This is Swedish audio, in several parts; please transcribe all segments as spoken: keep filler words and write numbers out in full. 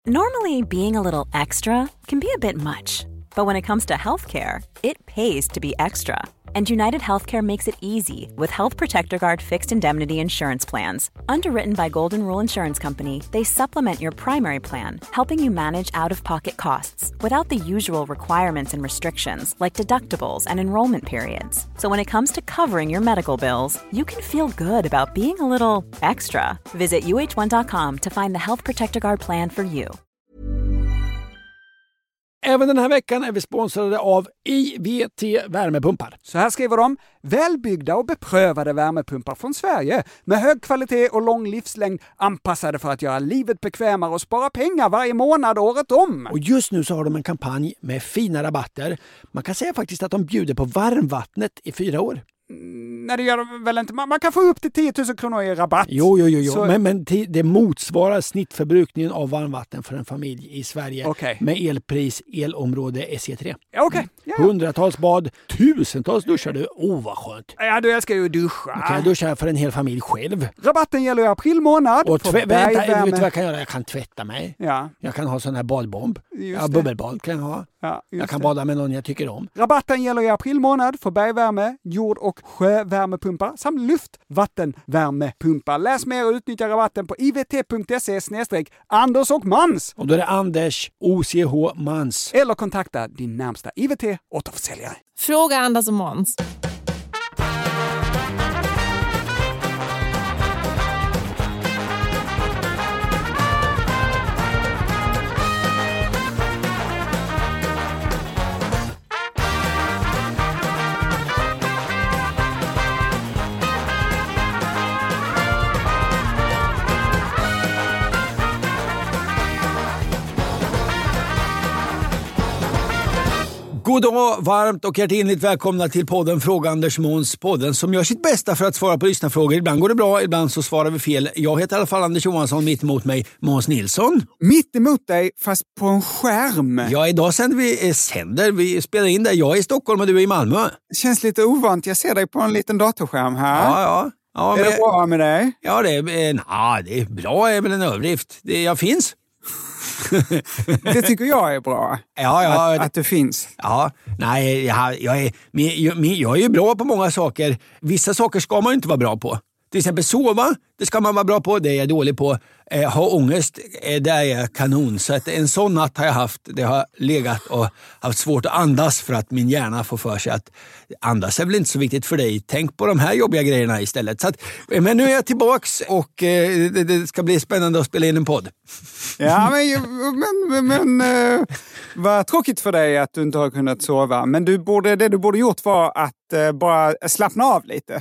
Normally, being a little extra can be a bit much, but when it comes to healthcare, it pays to be extra. And United Healthcare makes it easy with Health Protector Guard fixed indemnity insurance plans. Underwritten by Golden Rule Insurance Company, they supplement your primary plan, helping you manage out-of-pocket costs without the usual requirements and restrictions like deductibles and enrollment periods. So when it comes to covering your medical bills, you can feel good about being a little extra. Visit U H one dot com to find the Health Protector Guard plan for you. Även den här veckan är vi sponsrade av I V T värmepumpar. Så här skriver de: välbyggda och beprövade värmepumpar från Sverige med hög kvalitet och lång livslängd, anpassade för att göra livet bekvämare och spara pengar varje månad året om. Och just nu så har de en kampanj med fina rabatter. Man kan säga faktiskt att de bjuder på varmvattnet i fyra år. Mm, nej, det gör de väl inte. Man kan få upp till tio tusen kronor i rabatt. Jo, jo, jo. jo. Så... Men, men det motsvarar snittförbrukningen av varmvatten för en familj i Sverige okay. med elpris, elområde S C tre. Ja, okej. Okay. Ja. Hundratals bad, tusentals duschar du. Åh, oh, vad skönt. Ja, du älskar ju duscha. Man kan duscha för en hel familj själv. Rabatten gäller i april månad. Och tvä- vänta, vet du vad jag kan göra? Jag kan tvätta mig. Ja. Jag kan ha sån här badbomb. Just ja, det. bubbelbad kan jag ha. Ja, jag kan det. bada med någon jag tycker om. Rabatten gäller i april månad för bergvärme, jord- och sjövärmepumpar samt luftvattenvärmepumpar. Läs mer och utnyttja rabatten på ivt.se snedstreck Anders och Mans. Och då är det Anders O C H Mans. Eller kontakta din närmsta I V T återförsäljare. Fråga Anders och Mans. God dag, varmt och hjärtligt välkomna till podden Fråga Anders Måns, podden som gör sitt bästa för att svara på lyssnarfrågor. Ibland går det bra, ibland så svarar vi fel. Jag heter i alla fall Anders Johansson, mitt emot mig Måns Nilsson. Mitt emot dig, fast på en skärm. Ja, idag sänder vi, sänder, vi spelar in där. Jag är i Stockholm och du är i Malmö. Känns lite ovant, jag ser dig på en liten datorskärm här. Ja, ja. ja är men, det bra med dig? Ja, det är, na, det är bra, är väl en överdrift. Det, jag finns. Det tycker jag är bra. Ja, ja, att, att du finns. Ja, nej, jag, jag, är, jag, jag är ju bra på många saker. Vissa saker ska man ju inte vara bra på. Till exempel sova, det ska man vara bra på, det är jag dålig på. Eh, ha ångest, eh, det är jag kanon. Så att en sån natt har jag haft, det har legat och haft svårt att andas för att min hjärna får för sig att andas är väl inte så viktigt för dig. Tänk på de här jobbiga grejerna istället. Så att, men nu är jag tillbaks och eh, det, det ska bli spännande att spela in en podd. Ja, men, men, men, men vad tråkigt för dig att du inte har kunnat sova. Men du borde, det du borde gjort var att uh, bara slappna av lite.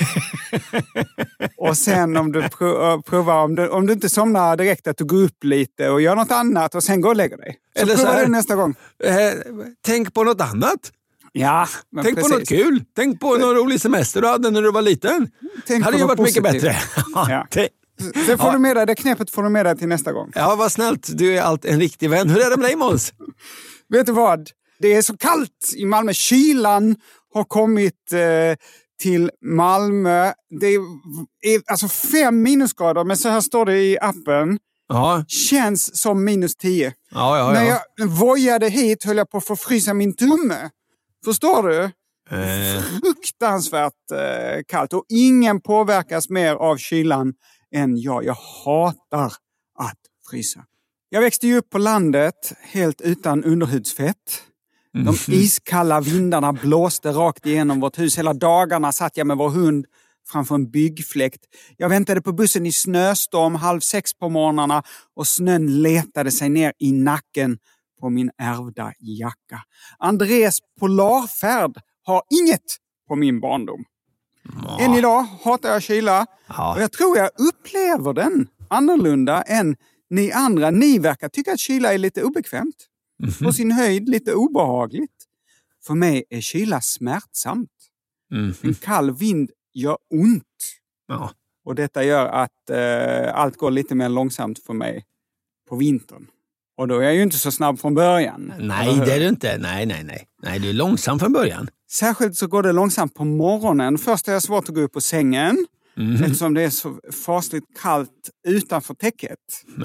Och sen om du pro- provar, om du, om du inte somnar direkt, att du går upp lite och gör något annat och sen går och lägger dig. Så eller prova så här, det nästa gång. Eh, tänk på något annat. Ja, men tänk precis. på något kul. Tänk på någon rolig semester du hade när du var liten. Tänk hade ju varit positivt. mycket bättre. Ja. Det får ja. du med dig, det knepet får du med dig till nästa gång. Ja, vad snällt. Du är allt en riktig vän. Hur är det med dig, Måns? Vet du vad? Det är så kallt i Malmö. Kylan har kommit eh, till Malmö. Det är, är alltså fem minusgrader, men så här står det i appen. Ja. Känns som minus tio. Ja, ja, ja. När jag vojade hit höll jag på att få frysa min tumme. Förstår du? Eh. Fruktansvärt eh, kallt. Och ingen påverkas mer av kylan än jag. Jag hatar att frysa. Jag växte ju upp på landet helt utan underhudsfett. De iskalla vindarna blåste rakt igenom vårt hus. Hela dagarna satt jag med vår hund framför en byggfläkt. Jag väntade på bussen i snöstorm halv sex på morgnarna och snön letade sig ner i nacken på min ärvda jacka. Andres polarfärd har inget på min barndom. Ja. Än idag hatar jag kyla. Ja. Och jag tror jag upplever den annorlunda än ni andra. Ni verkar tycka att kyla är lite obekvämt. Mm-hmm. På sin höjd lite obehagligt. För mig är kyla smärtsamt. Mm-hmm. En kall vind gör ont. Ja. Och detta gör att eh, allt går lite mer långsamt för mig på vintern. Och då är jag ju inte så snabb från början. Nej, det är du inte. Nej, nej, nej. Nej, du är långsam från början. Särskilt så går det långsamt på morgonen. Först är jag svårt att gå upp på sängen. Mm. Eftersom det är så fasligt kallt utanför täcket. Ja.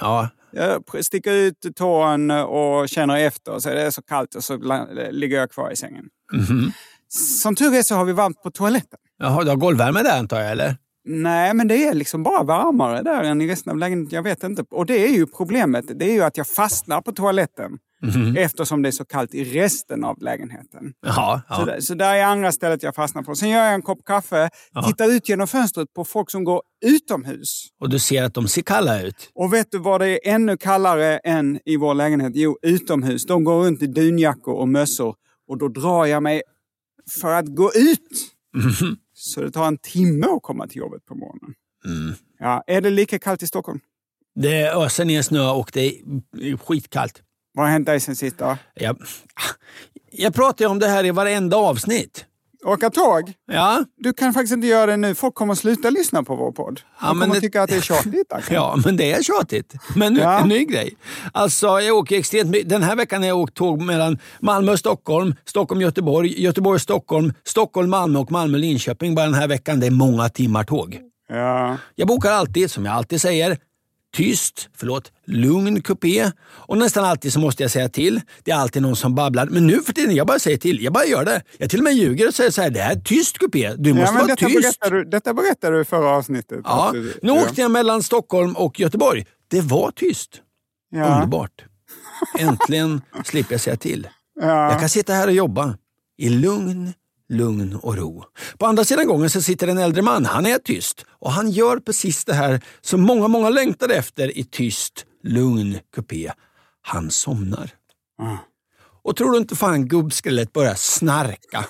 Jag sticker ut tån och känner efter. Så är det så kallt och så ligger jag kvar i sängen. Mm-hmm. Som tur är så har vi varmt på toaletten. Jaha, du har golvvärme där antar jag, eller? Nej, men det är liksom bara varmare där än i resten av lägenheten. Jag vet inte. Och det är ju problemet. Det är ju att jag fastnar på toaletten. Mm-hmm. Eftersom det är så kallt i resten av lägenheten. Jaha, ja. Så, där, så där är andra stället jag fastnar på. Sen gör jag en kopp kaffe. Ja. Tittar ut genom fönstret på folk som går utomhus. Och du ser att de ser kalla ut. Och vet du vad det är ännu kallare än i vår lägenhet? Jo, utomhus. De går runt i dunjackor och mössor. Och då drar jag mig för att gå ut. Mm-hmm. Så det tar en timme att komma till jobbet på morgonen. Mm. Ja, är det lika kallt i Stockholm? Det öser ner snö och det är skitkallt. Vad har hänt dig sen sist då? Jag, jag pratar ju om det här i varenda avsnitt. Åka tåg? Ja. Du kan faktiskt inte göra det nu. Folk kommer att sluta lyssna på vår podd. De ja, kommer det... att tycka att det är tjatigt. Ja, men det är tjatigt. Men nu, ja. En ny grej. Alltså, jag åker extremt mycket. Den här veckan har jag åkt tåg mellan Malmö och Stockholm, Stockholm-Göteborg, Göteborg-Stockholm, Stockholm-Malmö och Malmö-Linköping. Bara den här veckan, det är många timmar tåg. Ja. Jag bokar alltid, som jag alltid säger, tyst, förlåt, lugn kupé. Och nästan alltid så måste jag säga till. Det är alltid någon som babblar. Men nu för tiden, jag bara säger till. Jag bara gör det. Jag till och med ljuger och säger så här, det här är tyst kupé. Du måste ja, vara detta tyst. Berättar du, detta berättade du i förra avsnittet. Ja, du, nu ja. åkte jag mellan Stockholm och Göteborg. Det var tyst. Ja. Underbart. Äntligen slipper jag säga till. Ja. Jag kan sitta här och jobba i lugn, lugn och ro. På andra sidan gången så sitter en äldre man. Han är tyst. Och han gör precis det här som många, många längtar efter i tyst, lugn kupé. Han somnar. Mm. Och tror du inte fan gubbskelet börjar snarka?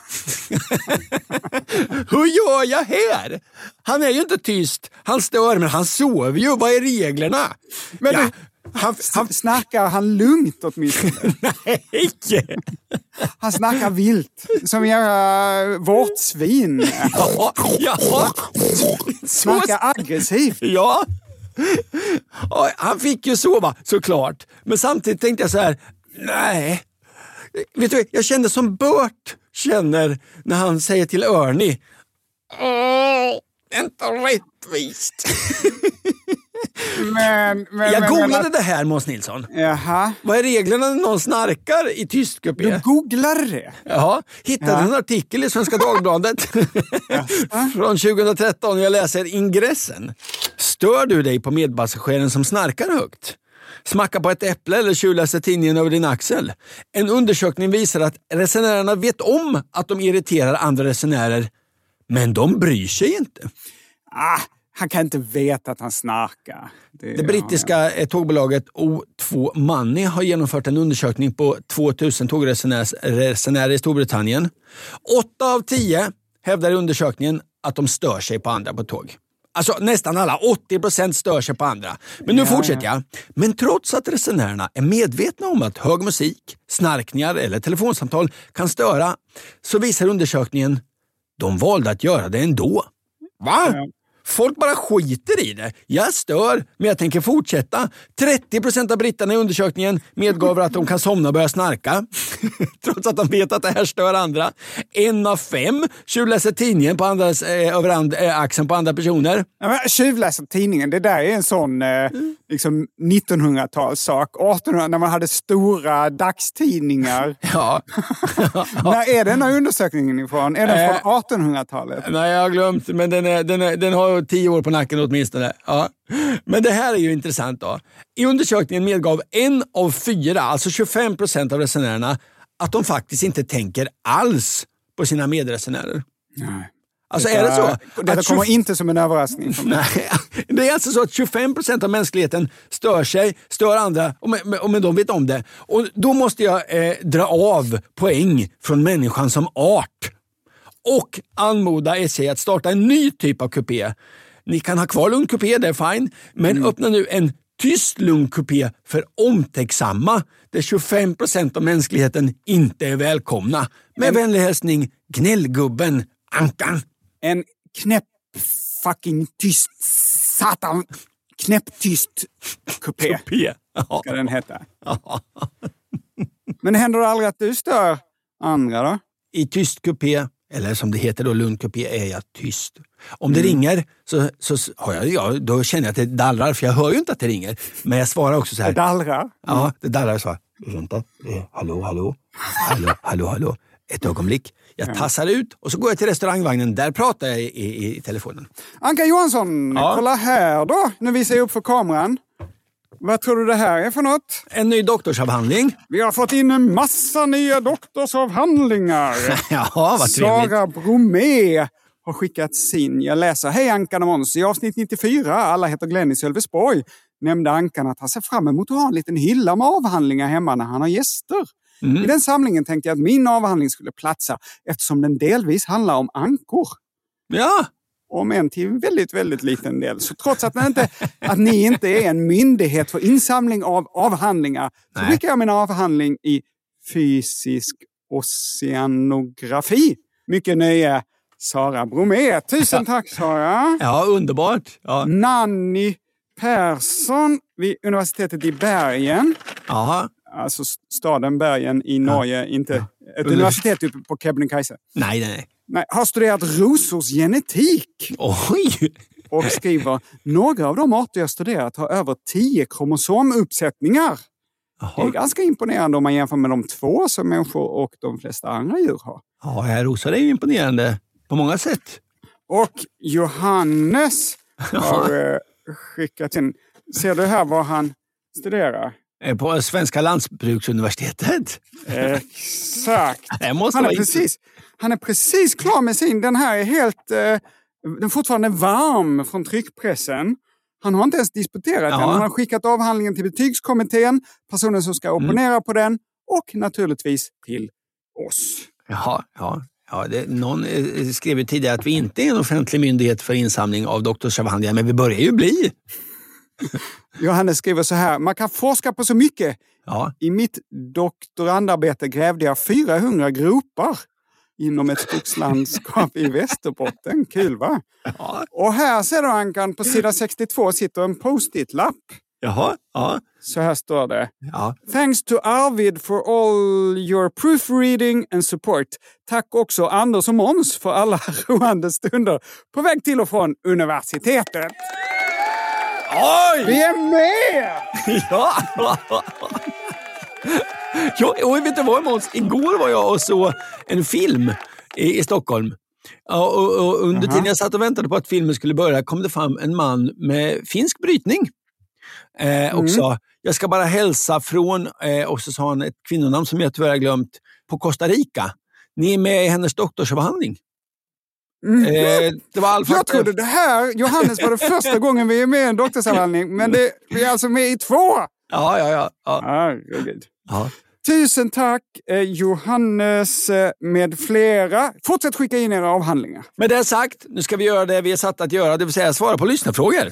Hur gör jag här? Han är ju inte tyst. Han stör, men han sover ju. Vad är reglerna? Men ja. du... Han, han snarkar han lugnt åtminstone. Nej. Han snackar vilt. Som jävla vårtsvin. Ja, ja. Snackar aggressivt. Ja. Och han fick ju sova, såklart. Men samtidigt tänkte jag så här, nej. Vet du, jag kände som Bert känner när han säger till Ernie. Åh, inte rättvist. Men, men, jag men, googlade men, det här, Måns Nilsson. Jaha. Vad är reglerna när någon snarkar i tyst kupé? Du googlade det? Ja, hittade ja. en artikel i Svenska Dagbladet från tjugohundratretton. Jag läser ingressen. Stör du dig på medpassageraren som snarkar högt? Smacka på ett äpple eller tjuvläser tidningen över din axel. En undersökning visar att resenärerna vet om att de irriterar andra resenärer, men de bryr sig inte. Ah. Han kan inte veta att han snarkar. Det, det brittiska ja. tågbolaget O två Money har genomfört en undersökning på tvåtusen tågresenärer i Storbritannien. Åtta av tio hävdar i undersökningen att de stör sig på andra på tåg. Alltså nästan alla, åttio procent stör sig på andra. Men nu ja, fortsätter jag. Men trots att resenärerna är medvetna om att hög musik, snarkningar eller telefonsamtal kan störa, så visar undersökningen de valde att göra det ändå. Va? Ja. Folk bara skiter i det. Jag stör, men jag tänker fortsätta. trettio procent av britterna i undersökningen medgav att de kan somna och börja snarka. Trots att de vet att det här stör andra. En av fem tjuvläser tidningen på andras, eh, över and, eh, axeln på andra personer. Ja, men tjuvläser tidningen, det där är en sån eh, liksom nittonhundratalssak. artonhundra när man hade stora dagstidningar. Ja. När är den här undersökningen ifrån? Är den från artonhundratalet? Nej, jag har glömt, men den, är, den, är, den har tio år på nacken åtminstone. Ja. Men det här är ju intressant då. I undersökningen medgav en av fyra, alltså tjugofem procent av resenärerna, att de faktiskt inte tänker alls på sina medresenärer. Nej. Alltså detta, är det så? Detta kommer tjugo... inte som en överraskning. Nej, det är alltså så att tjugofem procent av mänskligheten stör sig, stör andra, och men, och men de vet om det. Och då måste jag eh, dra av poäng från människan som art. Och anmoda S J att starta en ny typ av kupé. Ni kan ha kvar lugn kupé, det är fine. Men mm. öppna nu en tyst lugn kupé för omtänksamma. Där tjugofem procent av mänskligheten inte är välkomna. Med en vänlig hälsning, gnällgubben Ankan. En knäpp fucking tyst satan. Knäpptyst kupé. Kupé. Ja. Ska den heta. Men händer det aldrig att du stör andra då? I tyst kupé, eller som det heter då lugn kupé, är jag tyst. Om det mm. ringer så, så har jag, ja, då känner jag att det dallrar, för jag hör ju inte att det ringer. Men jag svarar också så här. Det dallrar? Ja, det dallrar så här. Vänta, eh, hallå, hallå, hallå, hallå, hallå. Ett ögonblick. Jag tassar ut och så går jag till restaurangvagnen. Där pratar jag i, i, i telefonen. Anka Johansson, ja. Kolla här då. Nu visar jag upp för kameran. Vad tror du det här är för något? En ny doktorsavhandling. Vi har fått in en massa nya doktorsavhandlingar. Ja, vad trevligt. Sara Bromé har skickat sin. Jag läser. Hej Ankan och Måns. I avsnitt nittiofyra, alla heter Glenn i Sölvesborg, nämnde Ankan att han ser fram emot att ha en liten hylla med avhandlingar hemma när han har gäster. Mm. I den samlingen tänkte jag att min avhandling skulle platsa eftersom den delvis handlar om ankor. Ja. Om en till väldigt, väldigt liten del. Så trots att, inte, att ni inte är en myndighet för insamling av avhandlingar så skickar jag min avhandling i fysisk oceanografi. Mycket nöje, Sara Bromé. Tusen tack, Sara. Ja, underbart. Ja. Nanny Persson vid universitetet i Bergen. Jaha. Alltså staden Bergen i Norge, ja. Inte ja. Ett Under... universitet uppe på Kebnekaise. Nej, nej. Nej, har studerat rosors genetik. Oj! Och skriver, några av de arter jag studerat har över tio kromosomuppsättningar. Aha. Det är ganska imponerande om man jämför med de två som människor och de flesta andra djur har. Ja, rosor är ju imponerande på många sätt. Och Johannes har eh, skickat in. Ser du här vad han studerar? På Svenska lantbruksuniversitetet. Exakt. måste han, är precis, han är precis klar med sin. Den här är helt... Eh, den är fortfarande varm från tryckpressen. Han har inte ens disputerat den. Han har skickat avhandlingen till betygskommittén, personen som ska opponera mm. på den och naturligtvis till oss. Jaha, ja. Ja, det, någon skrev tidigare att vi inte är en offentlig myndighet för insamling av doktorsavhandlingar, men vi börjar ju bli. Johannes skriver så här, man kan forska på så mycket. Ja. I mitt doktorandarbete grävde jag fyrahundra gropar inom ett skogslandskap i Västerbotten. Kul, va? Ja. Och här ser du, Ankan, på sida sextiotvå sitter en post-it-lapp. Jaha, ja. Så här står det. Ja. Thanks to Arvid for all your proofreading and support. Tack också Anders och Måns för alla roande stunder på väg till och från universitetet. Oj! Vi är med! Ja! Ja, och vet du vad, Måns? Igår var jag och såg en film i, i Stockholm. Och, och, och under uh-huh. tiden jag satt och väntade på att filmen skulle börja kom det fram en man med finsk brytning. Eh, mm. Och sa, jag ska bara hälsa från, eh, och så sa han ett kvinnonamn som jag tyvärr glömt, på Costa Rica. Ni är med i hennes doktorsavhandling. Mm. Eh, det var jag trodde det här, Johannes, var det första gången vi är med i en doktorsavhandling, men det, vi är alltså med i två. Ja, ja, ja. ja. Ah, ja. Tusen tack eh, Johannes eh, med flera. Fortsätt skicka in era avhandlingar. Med det sagt, nu ska vi göra det vi är satt att göra, det vill säga svara på lyssnarfrågor.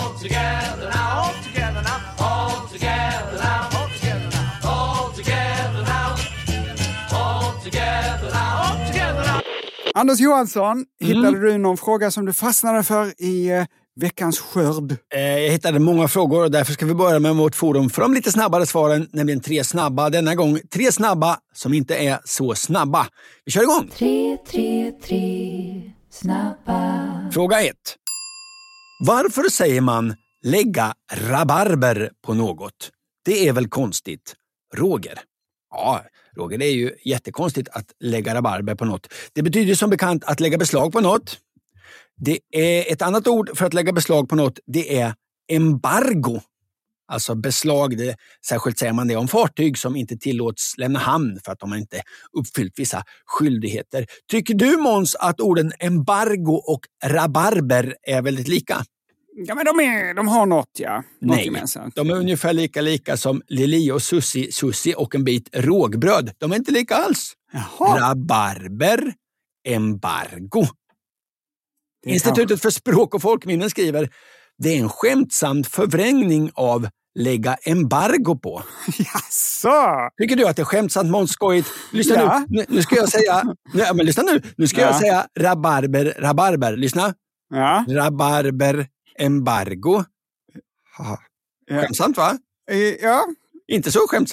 Anders Johansson, mm. hittade du någon fråga som du fastnade för i eh, veckans skörd? Eh, jag hittade många frågor och därför ska vi börja med vårt forum för de lite snabbare svaren, nämligen tre snabba. Denna gång tre snabba som inte är så snabba. Vi kör igång! Tre, tre, tre snabba. Fråga ett. Varför säger man lägga rabarber på något? Det är väl konstigt. Roger. Ja, Roger, det är ju jättekonstigt att lägga rabarber på något. Det betyder som bekant att lägga beslag på något. Det är ett annat ord för att lägga beslag på något. Det är embargo. Alltså beslag, det, särskilt säger man det om fartyg som inte tillåts lämna hamn för att de har inte uppfyllt vissa skyldigheter. Tycker du, Måns, att orden embargo och rabarber är väldigt lika? Ja, men de, är, de har något, ja. Något Nej, gemensamt. De är ungefär lika lika som Lili och Susi, Susi och en bit rågbröd. De är inte lika alls. Jaha. Rabarber, embargo. Institutet för språk och folkminnen skriver, det är en skämtsam förvrängning av lägga embargo på. Jaså? Tycker du att det är skämtsamt, Måns, skojigt? Lyssna ja. nu. nu. Nu ska jag säga, nu, men lyssna nu. Nu ska ja. jag säga rabarber, rabarber. Lyssna. Ja. Rabarber, embargo. Ja. Skämtsamt, va? Ja. Inte så skämtsamt.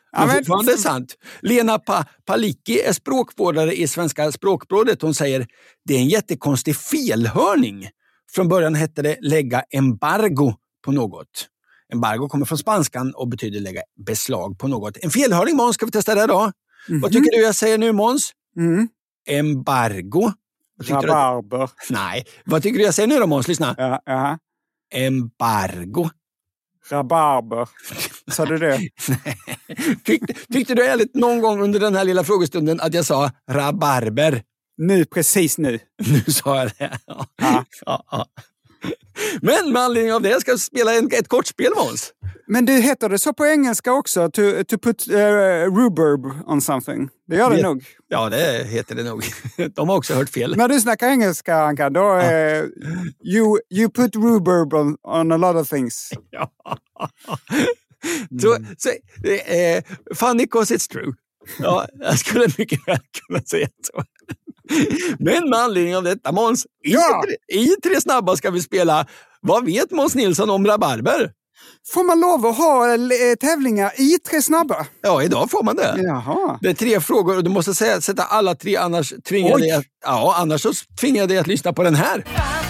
Men ja, fortfarande är sant. Lena pa- Palicki är språkvårdare i Svenska språkrådet. Hon säger det är en jättekonstig felhörning. Från början hette det lägga embargo på något. Embargo kommer från spanskan och betyder lägga beslag på något. En felhörning, Måns, ska vi testa det då? Mm-hmm. Vad tycker du jag säger nu, Måns? Mm. Embargo. Rabarber. Att... Nej. Vad tycker du jag säger nu då, Måns? Lyssna. Ja, ja. Embargo. Rabarber. Sa du det? Tyck, tyckte du ärligt någon gång under den här lilla frågestunden att jag sa rabarber? Nu, precis nu. Nu sa jag det. Ja. Ja. Ja, ja. Men med anledning av det ska jag spela en, ett kortspel, Måns. Men det heter det så på engelska också? To, to put uh, reverb on something. Det gör det, det nog. Ja, det heter det nog. De har också hört fel. När du snackar engelska, Anka, då är ja. you, you put reverb on, on a lot of things. Ja. Så, så, eh, funny cause it's true. Ja, jag skulle mycket väl kunna säga så. Men med anledning av detta, Måns, i, ja. tre, i tre snabba ska vi spela Vad vet Måns Nilsson om rabarber? Får man lov att ha äh, tävlingar i tre snabba? Ja, idag får man det. Jaha. Det är tre frågor och du måste säga, sätta alla tre, annars tvingar jag dig att, ja, annars så tvingar jag dig att lyssna på den här.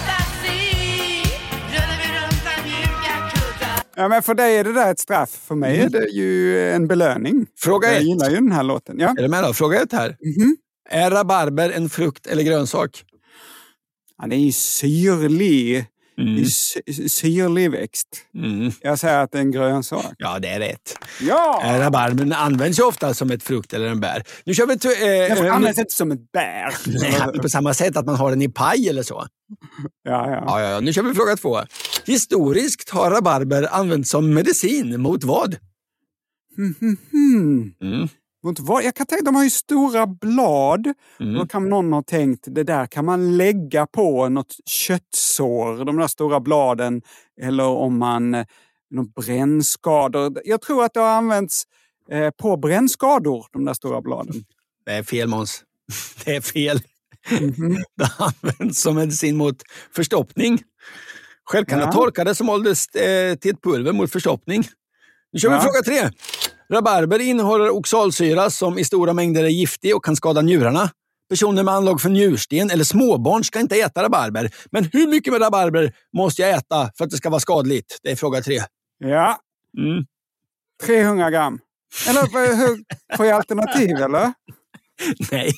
Ja, men för dig är det där ett straff. För mig mm. är det ju en belöning. Fråga jag ett. Jag gillar ju den här låten. Ja. Är du med då? Fråga ett här. Mm-hmm. Är rabarber en frukt eller grönsak? Ja, det är ju syrlig. Mm. Det är syrlig växt. Mm. Jag säger att det är en grönsak. Ja, det är rätt. Ja! Rabarbern används ju ofta som ett frukt eller en bär. Nu kör vi t- eh, det används inte som ett bär. Nej, på samma sätt att man har den i paj eller så. Ja, ja. Ja, ja. Nu kör vi fråga två. Historiskt har rabarber använts som medicin mot vad? Mm, mm, mm. Mm. Mot vad? Jag kan tänka, de har ju stora blad. Mm. Då kan någon ha tänkt, det där kan man lägga på något köttsår, de där stora bladen. Eller om man, något brännskador. Jag tror att det har använts eh, på brännskador, de där stora bladen. Det är fel, Måns. Det är fel. Mm-hmm. Det används som medicin mot förstoppning. Själv kan ja. det torkade som åldes eh, till ett pulver mot förstoppning. Nu kör vi ja. fråga tre. Rabarber innehåller oxalsyra som i stora mängder är giftig och kan skada njurarna. Personer med anlag för njursten eller småbarn ska inte äta rabarber. Men hur mycket med rabarber måste jag äta för att det ska vara skadligt? Det är fråga tre. Ja. Mm. trehundra gram. Eller hur, får jag alternativ eller? Nej.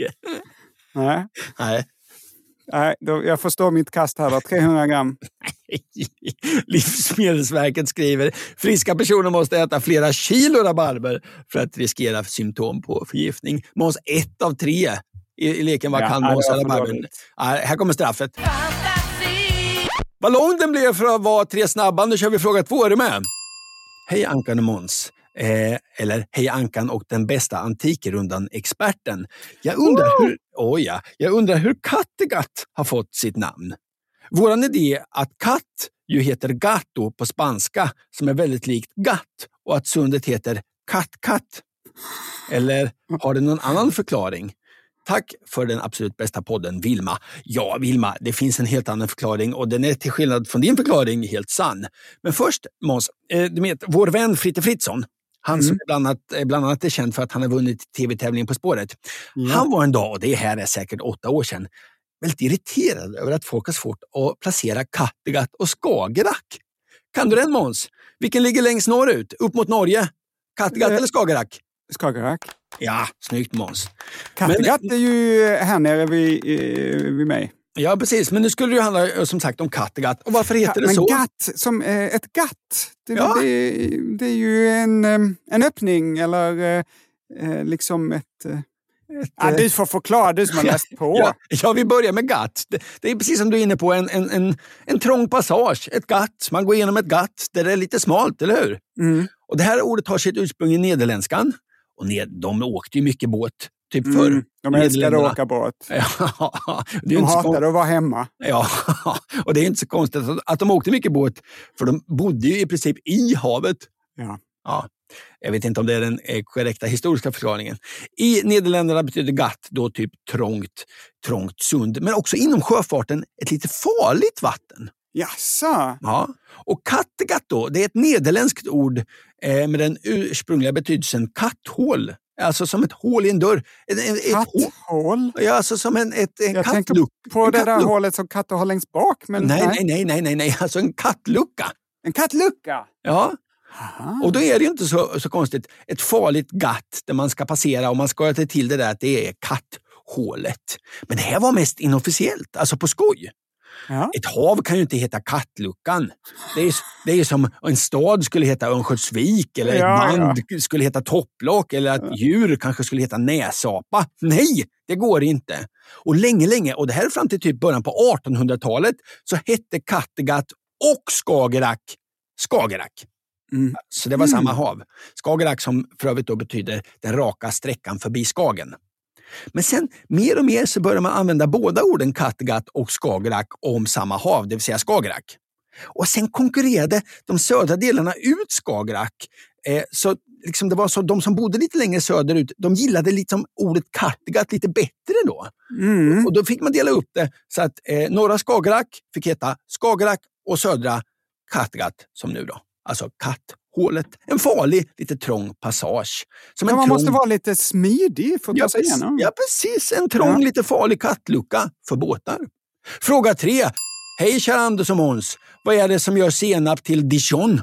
Nej. Nej. Nej, då, jag förstår mitt kast här då. trehundra gram. Livsmedelsverket skriver friska personer måste äta flera kilo rabarber för att riskera symptom på förgiftning. Måns ett av tre i, i leken vad ja, kan Måns rabarber. Ja, här kommer straffet. Fantasi. Vad lång den blev för att vara tre snabba. Nu kör vi fråga två. Är du med? Hej Ankan och Måns. Eh, eller Hej Ankan och den bästa antikrundan experten. Jag undrar oh! hur oh ja, jag undrar hur Kattegatt har fått sitt namn. Våran idé att katt ju heter gatto på spanska som är väldigt likt gatt och att sundet heter katt-katt. Eller har det någon annan förklaring? Tack för den absolut bästa podden, Vilma. Ja, Vilma, det finns en helt annan förklaring och den är till skillnad från din förklaring helt sann. Men först, Måns, eh, du vet, vår vän Fritte Fritzson, han mm. som bland annat, bland annat är känd för att han har vunnit tv-tävlingen På spåret. Ja. Han var en dag, och det här är säkert åtta år sedan, väldigt irriterad över att folk har svårt att placera Kattegatt och Skagerrak. Kan du den, Måns? Vilken ligger längst norrut? Upp mot Norge? Kattegatt äh, eller Skagerrak? Skagerrak. Ja, snyggt, Måns. Kattegatt Men, är ju här nere vid, vid mig. Ja, precis. Men nu skulle det ju handla som sagt om Kattegatt. Och varför heter ja, det men så? Men gatt, som eh, ett gatt. Det, ja. det, det är ju en, en öppning eller eh, liksom ett... Ett, ja, du får förklara, du som har läst på. ja, ja, vi börjar med gatt. Det, det är precis som du är inne på, en, en, en, en trång passage, ett gatt. Man går igenom ett gatt där det är lite smalt, eller hur? Mm. Och det här ordet har sitt ursprung i nederländskan. Och ned, de åkte ju mycket båt, typ mm. förr. De älskade att åka båt. Ja, det är de inte hatade så... att vara hemma. Ja, och det är inte så konstigt att de åkte mycket båt, för de bodde ju i princip i havet. Ja. Ja. Jag vet inte om det är den korrekta historiska förklaringen. I Nederländerna betyder gatt då typ trångt, trångt sund. Men också inom sjöfarten ett lite farligt vatten. Jaså? Ja. Och Kattegatt då, det är ett nederländskt ord eh, med den ursprungliga betydelsen katthål. Alltså som ett hål i en dörr. Ett, ett, Katthål? Ja, alltså som en, ett, en Jag kattlucka. tänker på en det där kattlucka. hålet som katter har längst bak. Men Nej, nej, nej, nej, nej, nej. Alltså en kattlucka. En kattlucka? Ja. Aha. Och då är det ju inte så, så konstigt. Ett farligt gatt där man ska passera och man ska ta till det där att det är katthålet. Men det här var mest inofficiellt, alltså på skoj. Ja. Ett hav kan ju inte heta Kattluckan. Det är, det är som en stad skulle heta Örnsköldsvik eller Ja, ett band ja. skulle heta Topplock eller ett djur kanske skulle heta Näsapa. Nej, det går inte. Och länge, länge, och det här är fram till typ början på artonhundratalet, så hette Kattegatt och Skagerrak Skagerrak. Mm. Så det var samma hav. Skagerrak som för övrigt då betyder den raka sträckan förbi Skagen. Men sen mer och mer så börjar man använda båda orden Kattegatt och Skagerrak om samma hav, det vill säga Skagerrak. Och sen konkurrerade de södra delarna ut Skagerrak. Eh, så liksom det var så de som bodde lite längre söderut, de gillade liksom ordet Kattegatt lite bättre då. Mm. Och då fick man dela upp det så att eh, norra Skagerrak fick heta Skagerrak och södra Kattegatt som nu då. Alltså katthålet. En farlig, lite trång passage. Som Ja, en man trång... måste vara lite smidig för att ja, ta sig precis, igenom. ja, precis. En trång, Ja. lite farlig kattlucka för båtar. Fråga tre. Hej kära Anders och Måns. Vad är det som gör senap till Dijon?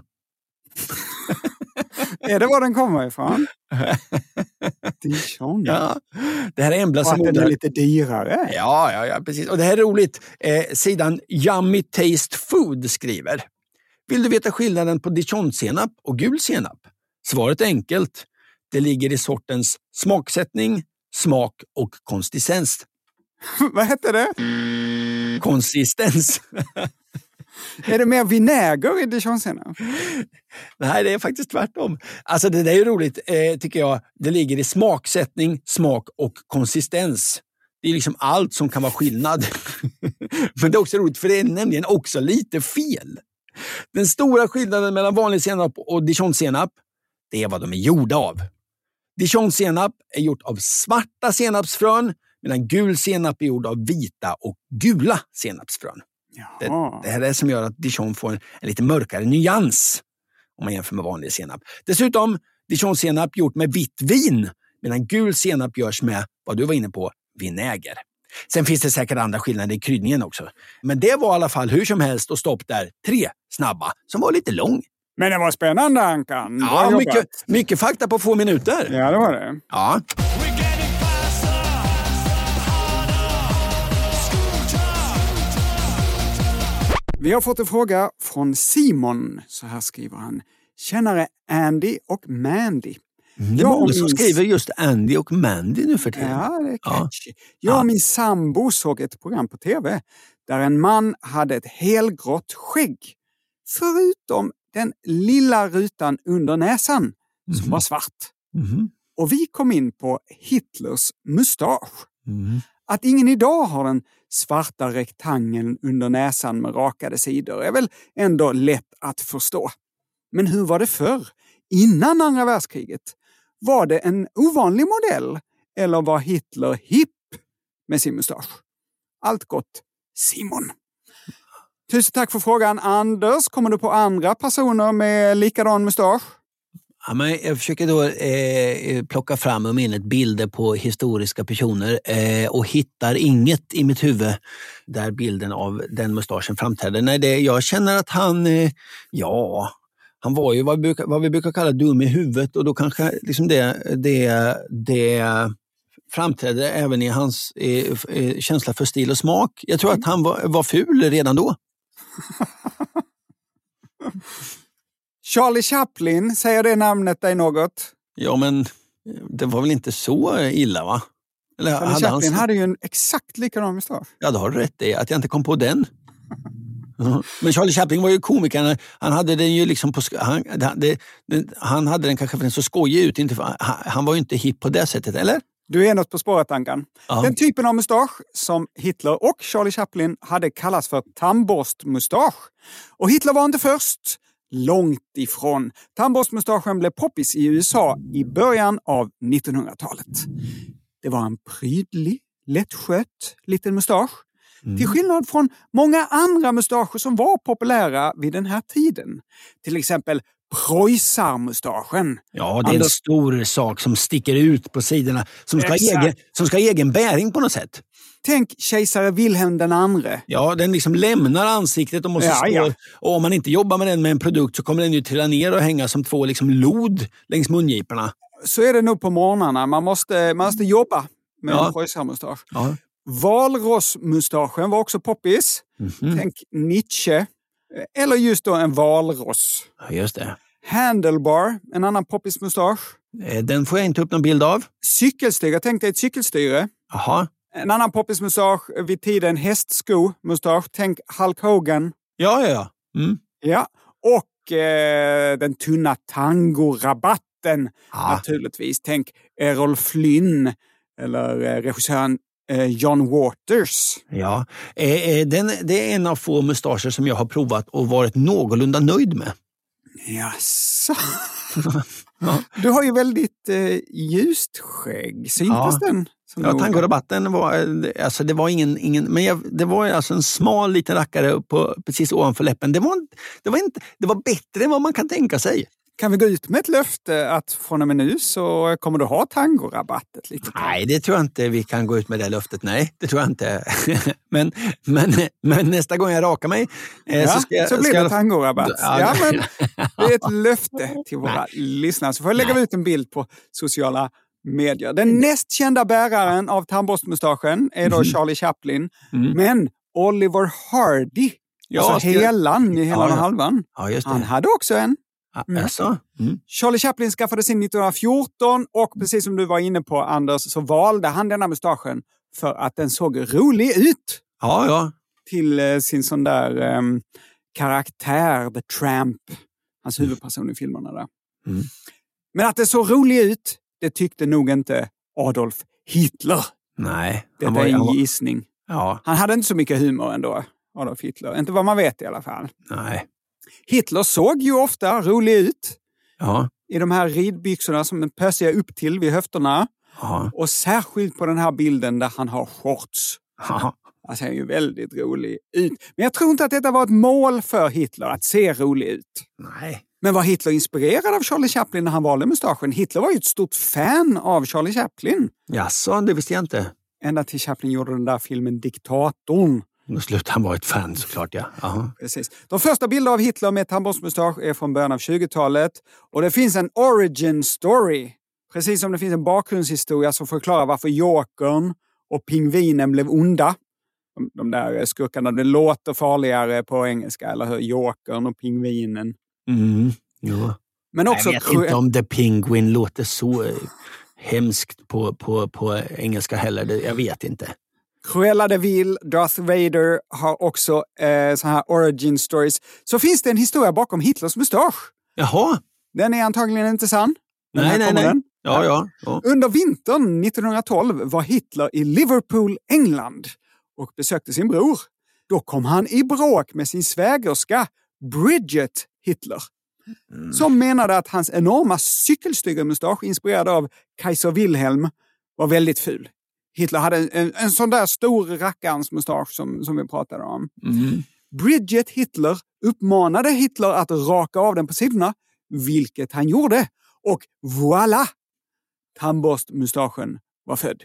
Är det var den kommer ifrån? Dijon. Ja, det här är Embla Och som att den undrar. är lite dyrare. Ja, ja, ja, precis. Och det här är roligt. Eh, sidan Yummy Taste Food skriver. Vill du veta skillnaden på Dijon-senap och gul senap? Svaret är enkelt. Det ligger i sortens smaksättning, smak och konsistens. Vad heter det? Konsistens. Är det mer vinäger i dijonsenap? Nej, det är faktiskt tvärtom. Alltså det där är ju roligt, eh, tycker jag. Det ligger i smaksättning, smak och konsistens. Det är liksom allt som kan vara skillnad. Men det är också roligt för det är nämligen också lite fel. Den stora skillnaden mellan vanlig senap och dijonsenap, det är vad de är gjorda av. Dijonsenap är gjort av svarta senapsfrön, medan gul senap är gjord av vita och gula senapsfrön. Det, det här är det som gör att Dijon får en, en lite mörkare nyans om man jämför med vanlig senap. Dessutom Dijonsenap gjort med vitt vin, medan gul senap görs med, vad du var inne på, vinäger. Sen finns det säkert andra skillnader i kryddningen också. Men det var i alla fall hur som helst och stopp där. Tre snabba som var lite lång. Men det var spännande, Ankan. Bra Ja, jobbat. mycket, mycket fakta på få minuter. Ja, det var det. Ja. Vi har fått en fråga från Simon. Så här skriver han. Kännare Andy och Mandy. Det är många som skriver just Andy och Mandy nu för tiden. Ja, det är Ja. catchy. Jag och min sambo såg ett program på tv där en man hade ett helgrått skägg. Förutom den lilla rutan under näsan som Mhm. var svart. Mhm. Och vi kom in på Hitlers mustasch. Mhm. Att ingen idag har den svarta rektangeln under näsan med rakade sidor är väl ändå lätt att förstå. Men hur var det förr? Innan andra världskriget? Var det en ovanlig modell? Eller var Hitler hipp med sin mustasch? Allt gott, Simon. Tusen tack för frågan, Anders. Kommer du på andra personer med likadan mustasch? Ja, men jag försöker då eh, plocka fram ur minnet bilder på historiska personer eh, och hittar inget i mitt huvud där bilden av den mustaschen framträder. Nej, det, jag känner att han, eh, ja, han var ju vad vi, brukar, vad vi brukar kalla dum i huvudet och då kanske liksom det, det, det framträdde även i hans eh, eh, känsla för stil och smak. Jag tror att han var, var ful redan då. Charlie Chaplin, säger det namnet dig något? Ja, men det var väl inte så illa, va? Eller Charlie hade Chaplin han... hade ju en exakt likadan mustasch. Ja, det har du rätt i. Att jag inte kom på den. Men Charlie Chaplin var ju komikern. Han hade den ju liksom på... Han, det, det, han hade den kanske för den så skojig ut. Inte för, han, han var ju inte hipp på det sättet, eller? Du är något på spåret, Ankan. Ja. Den typen av mustasch som Hitler och Charlie Chaplin hade kallats för tandborstmustasch. Och Hitler var inte först. Långt ifrån. Tandborstmustaschen blev poppis i U S A i början av nittonhundratalet. Det var en prydlig, lättskött liten mustasch. Mm. Till skillnad från många andra mustascher som var populära vid den här tiden. Till exempel preussarmustaschen. Ja, det är en stor sak som sticker ut på sidorna. Som ska, ha egen, som ska ha egen bäring på något sätt. Tänk kejsare Wilhelm den andre. Ja, den liksom lämnar ansiktet och måste ja, stå. Ja. Och om man inte jobbar med den med en produkt så kommer den ju trilla ner och hänga som två liksom lod längs mungiporna. Så är det nog på morgnarna. Man måste, man måste jobba med ja. en preussarmustasch. Ja. Valrossmustaschen var också poppis. Mm-hmm. Tänk Nietzsche. Eller just då en valross. Ja, just det. Handlebar, en annan poppismustasch. Den får jag inte upp någon bild av. Cykelstyre, tänk dig ett cykelstyre. Jaha. En annan poppismustasch vid tiden hästsko-mustasch. Tänk Hulk Hogan. Ja, ja, ja. Mm. Ja. Och eh, den tunna tangorabatten. Ja. Naturligtvis. Tänk Errol Flynn. Eller eh, regissören eh, John Waters. Ja, eh, den, det är en av få mustascher som jag har provat och varit någorlunda nöjd med. Jaså. Ja. Du har ju väldigt eh, ljust skägg. Syntes ja. den? Ja, tangorabatten var, alltså det var ingen, ingen men jag, det var alltså en smal liten rackare på, precis ovanför läppen. Det var, det, var inte, det var bättre än vad man kan tänka sig. Kan vi gå ut med ett löfte att från och med nu så kommer du ha tangorabattet lite? Nej, det tror jag inte vi kan gå ut med det löftet. Nej, det tror jag inte. men, men, men nästa gång jag rakar mig eh, ja, så, ska jag, så blir ska det tangorabatt. Ja, ja, men det är ett löfte till våra Nej. lyssnare. Så får jag lägga Nej. ut en bild på sociala medier. Den mm. näst kända bäraren av tandborstmustaschen är då mm. Charlie Chaplin. Mm. Men Oliver Hardy, ja, alltså helan i hela ja, halvan, ja, just det. Han hade också en. Mm. Alltså. Mm. Charlie Chaplin skaffade sin nittonhundrafjorton och precis som du var inne på, Anders, så valde han denna mustaschen för att den såg rolig ut. Ja, ja. Till eh, sin sån där eh, karaktär, The Tramp, hans huvudperson i filmerna där. Mm. Men att det såg rolig ut, det tyckte nog inte Adolf Hitler. Nej. Det är en gissning. Ja. Han hade inte så mycket humor ändå, Adolf Hitler. Inte vad man vet i alla fall. Nej. Hitler såg ju ofta rolig ut. Ja. I de här ridbyxorna som är pösiga upp till vid höfterna. Ja. Och särskilt på den här bilden där han har shorts. Ja. Han ser ju väldigt rolig ut. Men jag tror inte att detta var ett mål för Hitler att se rolig ut. Nej. Men var Hitler inspirerad av Charlie Chaplin när han valde mustaschen? Hitler var ju ett stort fan av Charlie Chaplin. Jaså, det visste jag inte. Ända till Chaplin gjorde den där filmen Diktatorn. Då slutade han vara ett fan såklart, ja. Aha. Precis. De första bilder av Hitler med tandborstmustasch är från början av tjugotalet. Och det finns en origin story. Precis som det finns en bakgrundshistoria som förklarar varför Jokern och pingvinen blev onda. De, de där skurkarna, det låter farligare på engelska, eller hur? Jokern och pingvinen. Mm, ja. Men också jag vet cru- inte om The Penguin låter så eh, hemskt på, på, på engelska heller. Det, jag vet inte. Cruella de Vil, Darth Vader har också eh, så här origin stories. Så finns det en historia bakom Hitlers mustasch. Jaha. Den är antagligen inte sann. Nej, nej, nej. Den. Ja, ja, ja. Under vintern nittonhundratolv var Hitler i Liverpool, England och besökte sin bror. Då kom han i bråk med sin svägerska Bridget Hitler. Mm. Som menade att hans enorma cykelstygemustasch inspirerad av Kaiser Wilhelm var väldigt ful. Hitler hade en, en, en sån där stor rackarns mustasch som, som vi pratade om. Mm. Bridget Hitler uppmanade Hitler att raka av den på sidorna, vilket han gjorde. Och voilà! Tandborstmustaschen var född.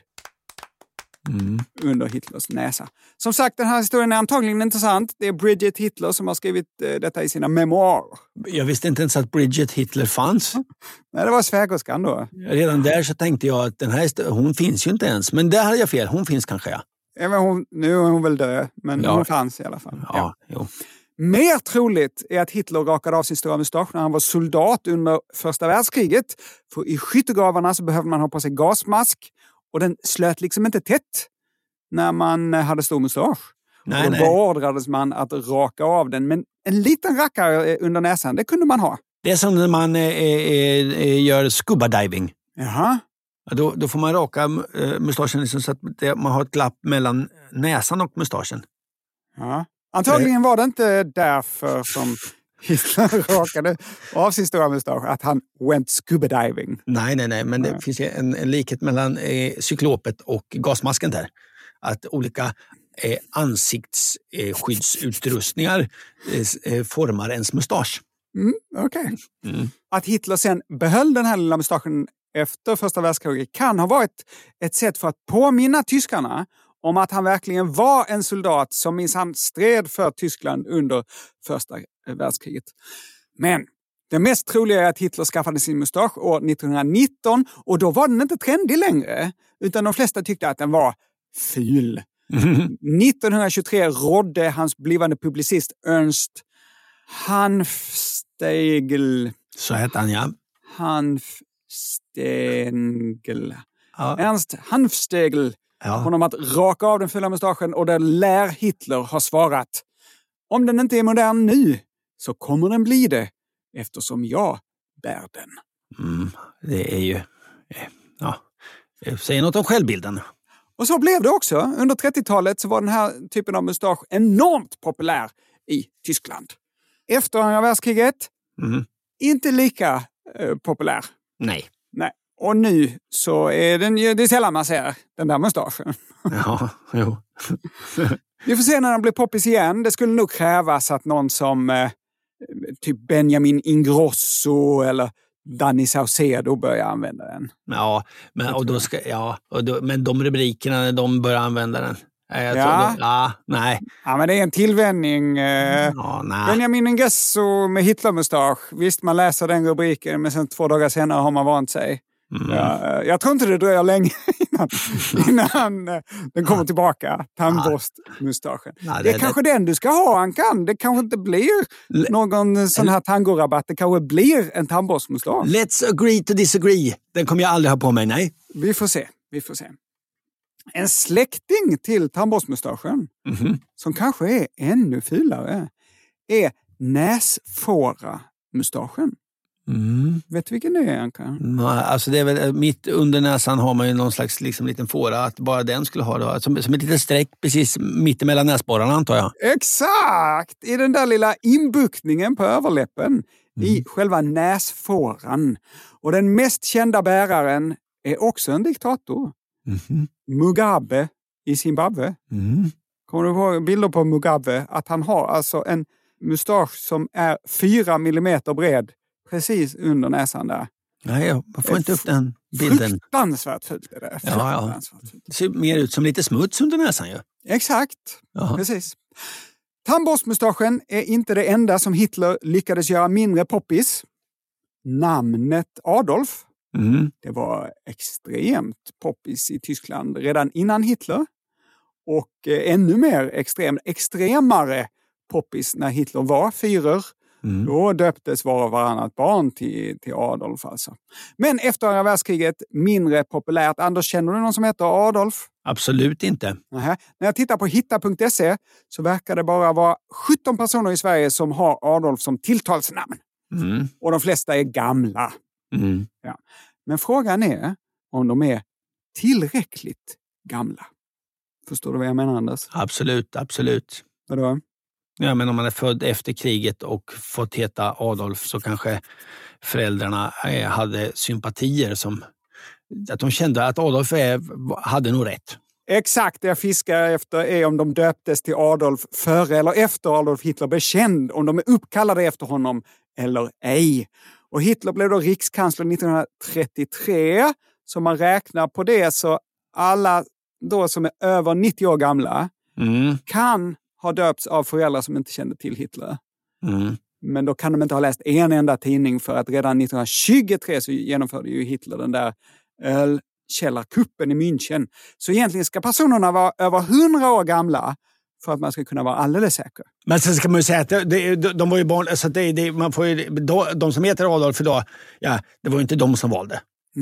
Mm. Under Hitlers näsa. Som sagt, den här historien är antagligen intressant. Det är Bridget Hitler som har skrivit eh, detta i sina memoarer. Jag visste inte ens att Bridget Hitler fanns. Nej, det var svägerskan då. Redan där så tänkte jag att den här hon finns ju inte ens. Men där hade jag fel. Hon finns kanske, ja. ja men hon, nu är hon väl död, men ja. hon fanns i alla fall. Ja, ja. Jo. Mer troligt är att Hitler rakade av sin stora mustasch när han var soldat under första världskriget. För i skyttegravarna så behövde man ha på sig gasmask. Och den slöt liksom inte tätt när man hade stor mustasch. Nej, och då nej. beordrades man att raka av den. Men en liten rackare under näsan, det kunde man ha. Det är som när man eh, eh, gör scuba diving. Jaha. Då, då får man raka eh, mustaschen liksom så att det, man har ett glapp mellan näsan och mustaschen. Ja. Antagligen var det inte därför som Hitler rakade av sin stora mustasch att han went scuba diving. Nej, nej, nej. Men det nej. finns en, en likhet mellan eh, cyklopet och gasmasken där. Att olika eh, ansiktsskyddsutrustningar eh, formar ens mustasch. Mm, okej. Okay. Mm. Att Hitler sen behöll den här lilla mustaschen efter första världskriget kan ha varit ett sätt för att påminna tyskarna om att han verkligen var en soldat som minsann stred för Tyskland under första världskriget. Men det mest troliga är att Hitler skaffade sin mustasch år nittonhundranitton och då var den inte trendig längre utan de flesta tyckte att den var ful. Mm. nittonhundratjugotre rådde hans blivande publicist Ernst Hanfstegel. Så heter han, ja. Hanfstegel. Ja. Ernst Hanfstegel. Ja. Honom att raka av den fulla mustaschen och där lär Hitler ha svarat: om den inte är modern nu så kommer den bli det eftersom jag bär den. Mm, det är ju... Ja, säger något om självbilden. Och så blev det också. Under trettiotalet så var den här typen av mustasch enormt populär i Tyskland. Efter andra världskriget, mm. inte lika eh, populär. Nej. Nej. Och nu så är den ju, det är sällan man ser den där mustaschen. Ja, jo. Vi får se när den blir poppis igen. Det skulle nog krävas att någon som eh, typ Benjamin Ingrosso eller Danny Saucedo börjar använda den. Ja, men, och då ska, ja, och då, men de rubrikerna när de börjar använda den. Jag ja. Då, ja, nej. Ja, men det är en tillvänjning. Eh, ja, nej. Benjamin Ingrosso med Hitlermustasch. Visst, man läser den rubriken, men sen två dagar senare har man vant sig. Mm. Ja, jag tror inte det dröjer länge innan, innan den kommer tillbaka, tandborstmustaschen. Ja, det, det är det, kanske det. Den du ska ha, Ankan. Det kanske inte blir någon sån här tangorabatt. Det kanske blir en tandborstmustasch. Let's agree to disagree. Den kommer jag aldrig ha på mig, nej. Vi får se, vi får se. En släkting till tandborstmustaschen, mm-hmm. som kanske är ännu fulare, är näsfåra-mustaschen. Mm. Vet du vilken det är, Ankan? Alltså det är väl, mitt under näsan har man ju någon slags liksom, liten fåra, att bara den skulle ha det. Som, som ett litet streck precis mitt emellan näsborrarna, antar jag. Exakt! I den där lilla inbuktningen på överläppen. Mm. I själva näsfåran. Och den mest kända bäraren är också en diktator. Mm. Mugabe i Zimbabwe. Mm. Kommer du ihåg bilder på Mugabe? Att han har alltså en mustasch som är fyra millimeter bred. Precis under näsan där. Nej, jag får inte upp den bilden. Fruktansvärt fult är det. Ja, ja. Det ser mer ut som lite smuts under näsan ju. Exakt, Jaha. Precis. Tandborstmustaschen är inte det enda som Hitler lyckades göra mindre poppis. Namnet Adolf, mm. det var extremt poppis i Tyskland redan innan Hitler. Och eh, ännu mer extrem, extremare poppis när Hitler var fyrer. Mm. Då döptes var och varannat barn till, till Adolf alltså. Men efter andra världskriget mindre populärt. Anders, känner du någon som heter Adolf? Absolut inte. Nähä. När jag tittar på hitta punkt se så verkar det bara vara sjutton personer i Sverige som har Adolf som tilltalsnamn. Mm. Och de flesta är gamla. Mm. Ja. Men frågan är om de är tillräckligt gamla. Förstår du vad jag menar, Anders? Absolut, absolut. Vadå? Ja, men om man är född efter kriget och fått heta Adolf så kanske föräldrarna hade sympatier som att de kände att Adolf är, hade nog rätt. Exakt, det jag fiskar efter är om de döptes till Adolf före eller efter Adolf Hitler blev känd, om de är uppkallade efter honom eller ej. Och Hitler blev då rikskansler nittonhundratrettiotre, så man räknar på det så alla då som är över nittio år gamla mm. kan har döpts av föräldrar som inte kände till Hitler. Mm. Men då kan de inte ha läst en enda tidning, för att redan nittonhundratjugotre så genomförde ju Hitler den där ölkällarkuppen i München. Så egentligen ska personerna vara över hundra år gamla för att man ska kunna vara alldeles säker. Men sen ska man ju säga att det, det, de var ju barn, så det, det, man får ju, de, de som heter Adolf idag, ja, det var ju inte de som valde.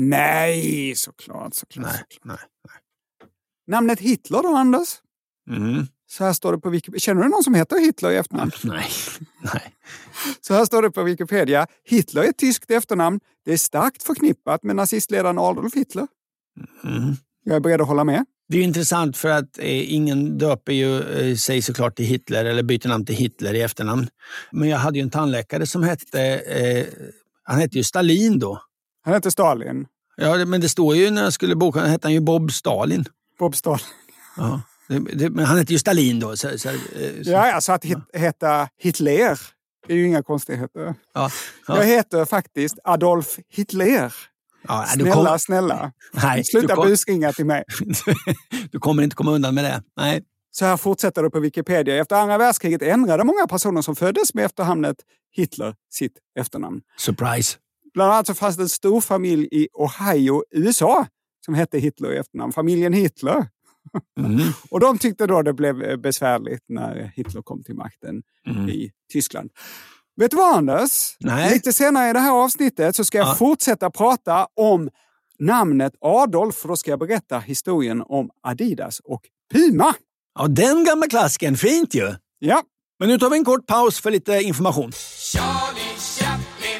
Nej, såklart, såklart. Nej, såklart. nej, nej. Namnet Hitler då, Anders? Mm. Så här står det på Wikipedia. Känner du någon som heter Hitler i efternamn? Nej, nej. Så här står det på Wikipedia. Hitler är ett tyskt efternamn. Det är starkt förknippat med nazistledaren Adolf Hitler. Mm. Jag är beredd att hålla med. Det är ju intressant för att eh, ingen döper ju eh, sig såklart till Hitler eller byter namn till Hitler i efternamn. Men jag hade ju en tandläkare som hette, eh, han hette ju Stalin då. Han hette Stalin. Ja, men det står ju när jag skulle boka, hette han ju Bob Stalin. Bob Stalin. Ja. Det, det, men han heter ju Stalin då. Så, så, så. Ja, alltså att hit, heta Hitler är ju inga konstigheter. Ja, ja. Jag heter faktiskt Adolf Hitler. Ja, snälla, kom... snälla. Nej, Sluta kom... busringa till mig. Du kommer inte komma undan med det. Nej. Så här fortsätter det på Wikipedia. Efter andra världskriget ändrade många personer som föddes med efternamnet Hitler sitt efternamn. Surprise. Bland annat så fanns det en stor familj i Ohio, U S A, som hette Hitler i efternamn. Familjen Hitler. Mm. Och de tyckte då det blev besvärligt när Hitler kom till makten mm. i Tyskland. Vet du vad, Anders? Nej. Lite senare i det här avsnittet så ska jag ja. fortsätta prata om namnet Adolf. För då ska jag berätta historien om Adidas och Puma. Ja, den gamla klassikern. Fint ju. Ja. Men nu tar vi en kort paus för lite information. Charlie Chaplin.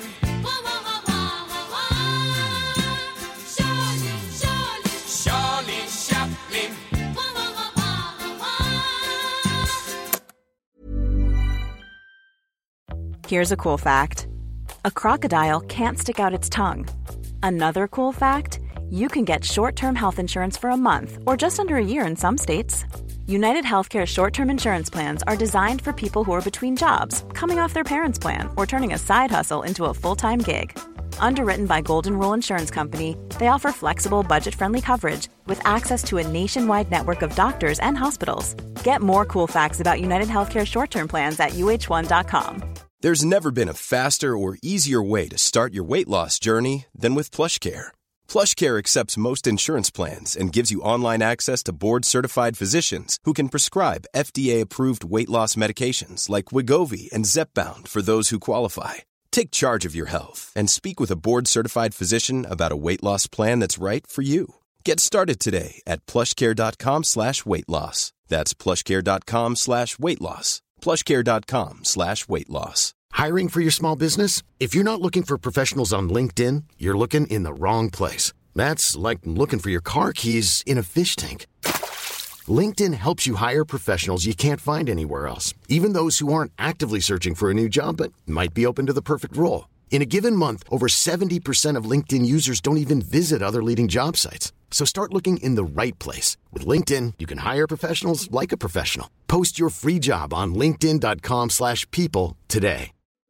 Charlie, Charlie. Charlie Chaplin. Here's a cool fact. A crocodile can't stick out its tongue. Another cool fact, you can get short-term health insurance for a month or just under a year in some states. United Healthcare short-term insurance plans are designed for people who are between jobs, coming off their parents' plan, or turning a side hustle into a full-time gig. Underwritten by Golden Rule Insurance Company, they offer flexible, budget-friendly coverage with access to a nationwide network of doctors and hospitals. Get more cool facts about United Healthcare short-term plans at U H one dot com. There's never been a faster or easier way to start your weight loss journey than with PlushCare. PlushCare accepts most insurance plans and gives you online access to board-certified physicians who can prescribe F D A-approved weight loss medications like Wegovy and Zepbound for those who qualify. Take charge of your health and speak with a board-certified physician about a weight loss plan that's right for you. Get started today at plushcare.com slash weight loss. That's plushcare.com slash weight loss. plushcare.com slash weight loss. Hiring for your small business? If you're not looking for professionals on LinkedIn, you're looking in the wrong place. That's like looking for your car keys in a fish tank. LinkedIn helps you hire professionals you can't find anywhere else, even those who aren't actively searching for a new job but might be open to the perfect role. In a given month, over seventy percent of LinkedIn users don't even visit other leading job sites. So start looking in the right place. With LinkedIn, you can hire professionals like a professional. Post your free job on linkedin.com slash people today.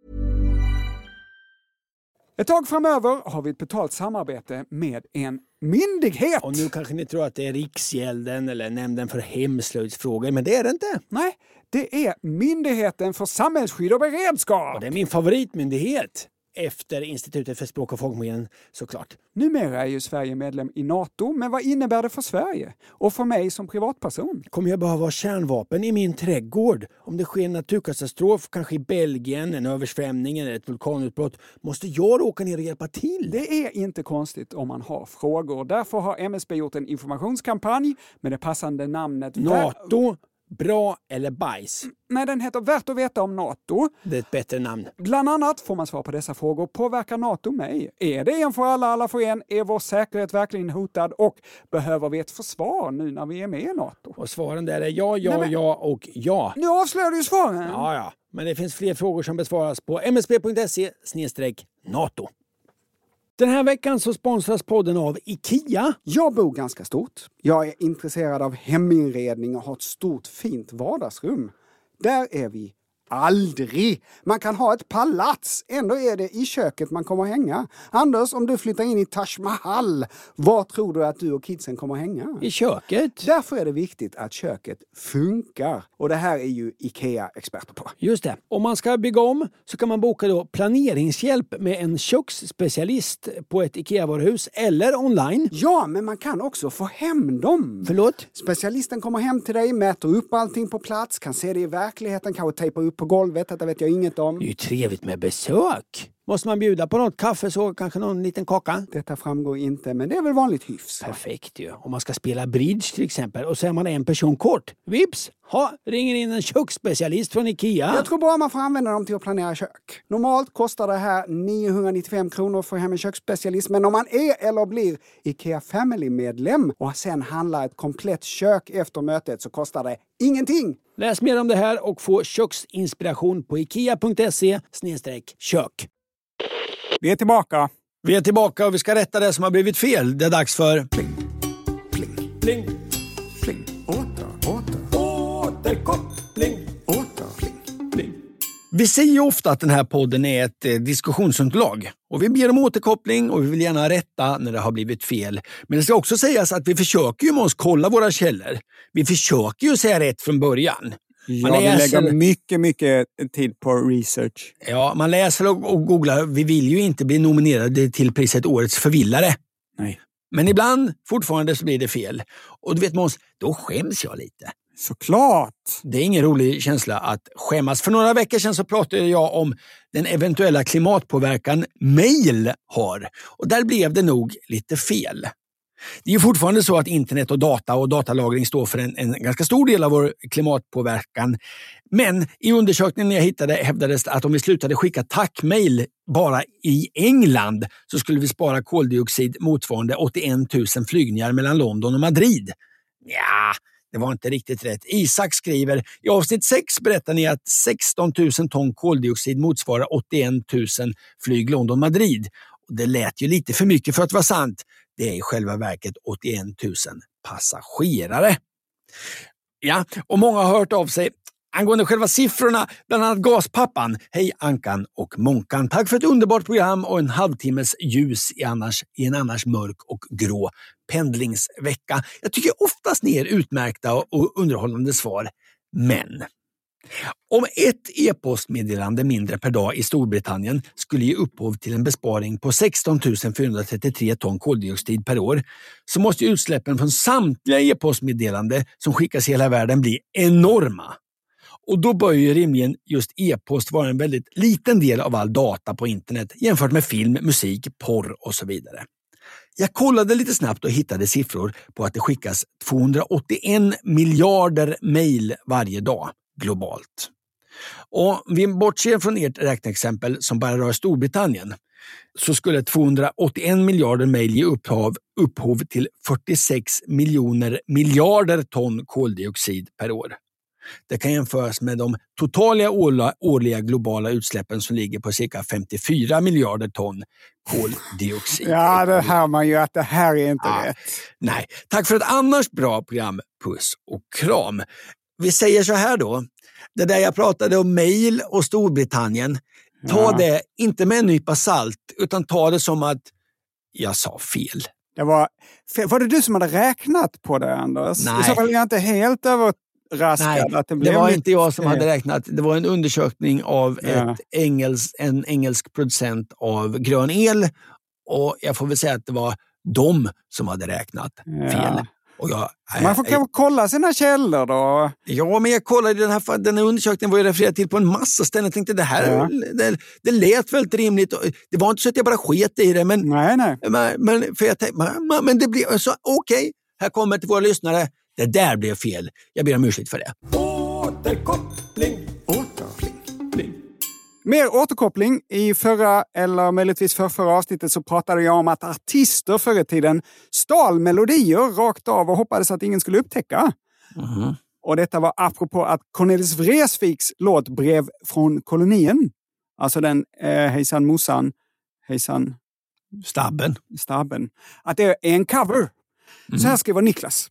Ett tag framöver har vi ett betalt samarbete med en myndighet. Och nu kanske ni tror att det är Riksgälden eller Nämnden för hemslöjdsfrågor, men det är det inte. Nej, det är Myndigheten för samhällsskydd och beredskap. Och det är min favoritmyndighet. Efter Institutet för språk och folkminnen, såklart. Numera är ju Sverige medlem i NATO, men vad innebär det för Sverige? Och för mig som privatperson? Kommer jag behöva kärnvapen i min trädgård? Om det sker en naturkatastrof, kanske i Belgien, en översvämning eller ett vulkanutbrott, måste jag åka ner och hjälpa till? Det är inte konstigt om man har frågor. Därför har M S B gjort en informationskampanj med det passande namnet NATO. Bra eller bajs? Nej, den heter Värt att veta om NATO. Det är ett bättre namn. Bland annat får man svar på dessa frågor. Påverkar NATO mig? Är det en för alla, alla för en? Är vår säkerhet verkligen hotad? Och behöver vi ett försvar nu när vi är med i NATO? Och svaren där är ja, ja, Nej, men... ja och ja. Nu avslöjar du ju svaren. Ja, ja. Men det finns fler frågor som besvaras på msb.se snedstreck NATO. Den här veckan så sponsras podden av IKEA. Jag bor ganska stort. Jag är intresserad av heminredning och har ett stort fint vardagsrum. Där är vi aldrig. Man kan ha ett palats. Ändå är det i köket man kommer hänga. Anders, om du flyttar in i Taj Mahal, var tror du att du och kidsen kommer hänga? I köket. Därför är det viktigt att köket funkar. Och det här är ju IKEA experter på. Just det. Om man ska bygga om så kan man boka då planeringshjälp med en köksspecialist på ett IKEA-varuhus eller online. Ja, men man kan också få hem dem. Förlåt? Specialisten kommer hem till dig, mäter upp allting på plats, kan se det i verkligheten, kanske tejpa upp på golvet, detta vet jag inget om. Det är ju trevligt med besök. Måste man bjuda på något kaffe så kanske någon liten kaka? Detta framgår inte, men det är väl vanligt hyfs. Perfekt ju. Om man ska spela bridge till exempel och så är man en person kort. Vips! Ha, ringer in en köksspecialist från IKEA. Jag tror bara man får använda dem till att planera kök. Normalt kostar det här niohundranittiofem kronor för hem en köksspecialist. Men om man är eller blir IKEA Family-medlem och sen handlar ett komplett kök efter mötet så kostar det ingenting. Läs mer om det här och få köksinspiration på ikea.se snedstreck kök. Vi är tillbaka. Vi är tillbaka och vi ska rätta det som har blivit fel. Det är dags för... Pling, pling, pling, pling. Åter, åter. Återkoppling. Återkoppling. Vi säger ju ofta att den här podden är ett eh, diskussionsunderlag. Och vi ber om återkoppling och vi vill gärna rätta när det har blivit fel. Men det ska också sägas att vi försöker ju med oss kolla våra källor. Vi försöker ju säga rätt från början. Ja, Man vi läser- lägger mycket, mycket tid på research. Ja, man läser och, och googlar. Vi vill ju inte bli nominerade till priset Årets förvillare. Nej. Men ibland fortfarande så blir det fel. Och du vet Måns, då skäms jag lite. Såklart. Det är ingen rolig känsla att skämmas. För några veckor sedan så pratade jag om den eventuella klimatpåverkan mejl har. Och där blev det nog lite fel. Det är ju fortfarande så att internet och data och datalagring står för en, en ganska stor del av vår klimatpåverkan. Men i undersökningen jag hittade hävdades att om vi slutade skicka tackmejl bara i England så skulle vi spara koldioxid motsvarande åttioen tusen flygningar mellan London och Madrid. Ja, det var inte riktigt rätt. Isak skriver, i avsnitt sex berättar ni att sexton tusen ton koldioxid motsvarar åttioen tusen flyg London-Madrid. Och det lät ju lite för mycket för att vara sant. Det är i själva verket åttioen tusen passagerare. Ja, och många har hört av sig angående själva siffrorna, bland annat Gaspappan. Hej Ankan och Månkan. Tack för ett underbart program och en halvtimmes ljus i, annars, i en annars mörk och grå pendlingsvecka. Jag tycker oftast ni är utmärkta och underhållande svar. Men om ett e-postmeddelande mindre per dag i Storbritannien skulle ge upphov till en besparing på sexton tusen fyrahundratrettiotre ton koldioxid per år så måste utsläppen från samtliga e-postmeddelande som skickas i hela världen bli enorma. Och då bör ju rimligen just e-post vara en väldigt liten del av all data på internet jämfört med film, musik, porr och så vidare. Jag kollade lite snabbt och hittade siffror på att det skickas tvåhundraåttioen miljarder mejl varje dag globalt. Och vi bortser från ert räkneexempel som bara rör Storbritannien så skulle tvåhundraåttioen miljarder mejl ge upphov, upphov till fyrtiosex miljoner miljarder ton koldioxid per år. Det kan jämföras med de totala årliga globala utsläppen som ligger på cirka femtiofyra miljarder ton koldioxid. Ja, det hör man ju att det här är inte Ja, rätt. nej, tack för ett annars bra program. Puss och kram. Vi säger så här då. Det där jag pratade om mejl och Storbritannien. Ta Ja. det inte med en nypa salt utan ta det som att jag sa fel. Det var, var det du som hade räknat på det, Anders? Nej. I så fall är jag inte helt överraskad. Nej, att det, det blev var lite inte jag som fel. hade räknat. Det var en undersökning av Ja. ett engels, en engelsk producent av grön el. Och jag får väl säga att det var de som hade räknat Ja. fel. Och jag, Man får kanske kolla sina källor då. Ja, men jag kollade den här, den här undersökningen var ju refererad till på en massa ställen. Jag tänkte det här, Ja. det, det lät väldigt rimligt. Det var inte så att jag bara sket i det, men, Nej, nej. men, men, för jag tänkte, men, men det blev så okej. Okay, här kommer till våra lyssnare. Det där blev fel. Jag ber om ursäkt för det. Återkoppling. Återkoppling. Mer återkoppling. I förra, eller möjligtvis för förra avsnittet så pratade jag om att artister förr i tiden stal melodier rakt av och hoppades att ingen skulle upptäcka. Mm. Och detta var apropå att Cornelis Vreeswijks låt Brev från kolonien. Alltså den eh, Hejsan Mossan, Hejsan Stabben. Stabben. Att det är en cover. Mm. Så här skriver Niklas.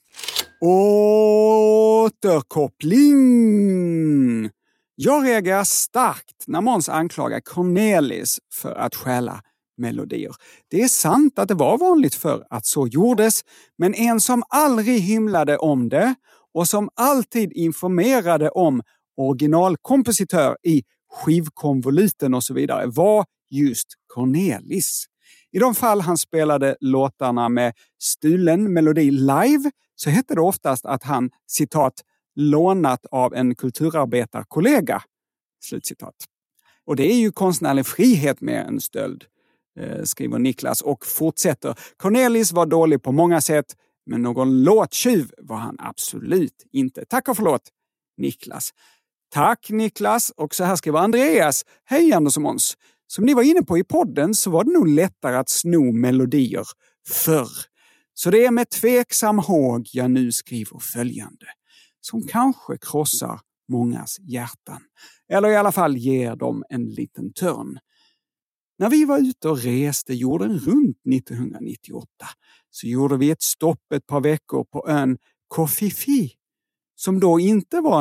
Återkoppling. Jag reagerar starkt när Måns anklagar Cornelis för att stjäla melodier. Det är sant att det var vanligt för att så gjordes, men en som aldrig hymlade om det och som alltid informerade om originalkompositör i skivkonvoluten och så vidare var just Cornelis. I de fall han spelade låtarna med stulen melodi live så hette det oftast att han, citat, lånat av en kulturarbetarkollega. Slutcitat. Och det är ju konstnärlig frihet med en stöld, eh, skriver Niklas och fortsätter. Cornelis var dålig på många sätt, men någon låttjuv var han absolut inte. Tack och förlåt, Niklas. Tack Niklas, och så här skriver Andreas. Hej Anders och Måns. Som ni var inne på i podden så var det nog lättare att sno melodier förr. Så det är med tveksam håg jag nu skriver följande. Som kanske krossar mångas hjärtan. Eller i alla fall ger dem en liten törn. När vi var ute och reste jorden runt nittonhundranittioåtta så gjorde vi ett stopp ett par veckor på ön Koh Phi Phi. Som då inte var en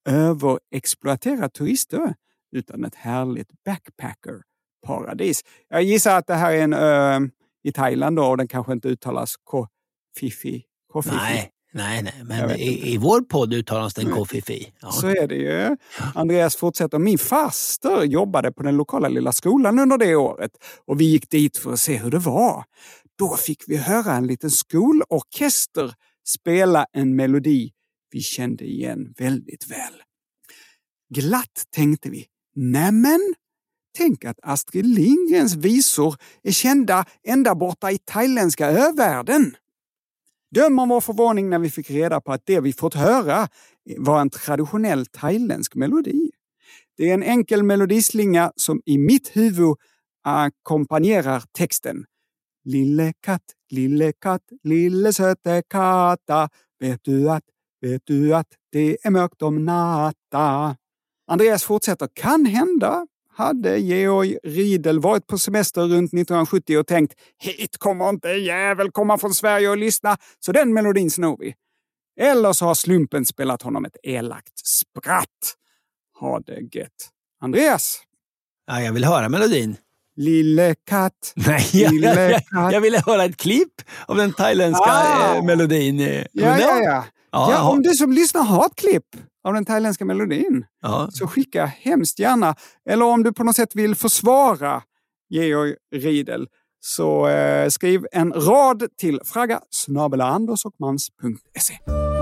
överexploaterad turistö utan ett härligt backpacker-paradis. Jag gissar att det här är en ö i Thailand då, och den kanske inte uttalas Koh Phi Phi. Koh Phi Phi. Nej, nej, nej. Men i, i vår podd uttalas den Koh Phi Phi. Ja. Så är det ju. Andreas fortsätter. Min faster jobbade på den lokala lilla skolan under det året. Och vi gick dit för att se hur det var. Då fick vi höra en liten skolorkester spela en melodi vi kände igen väldigt väl. Glatt tänkte vi. Nämen, tänk att Astrid Lindgrens visor är kända ända borta i thailändska övärlden. Döm om vår förvåning när vi fick reda på att det vi fått höra var en traditionell thailändsk melodi. Det är en enkel melodislinga som i mitt huvud ackompanjerar texten. Lille katt, lille katt, lille söte katta. Vet du att, vet du att det är mörkt om natta. Andreas fortsätter. Kan hända hade Georg Riedel varit på semester runt nittonhundrasjuttio och tänkt hit kommer inte jävel komma från Sverige och lyssna, så den melodin snor vi. Eller så har slumpen spelat honom ett elakt spratt. Ha det gött. Andreas? Ja, jag vill höra melodin. Lille katt. Nej, jag, lille jag, katt. jag ville höra ett klipp av den thailändska ah. eh, melodin. Ja, ja, ja. ja, ja om du som lyssnar har ett klipp av den thailändska melodin, ja. Så skicka hemskt gärna. Eller om du på något sätt vill försvara Georg Riedel, så eh, skriv en rad till fraga snabel-a andersochmans punkt se.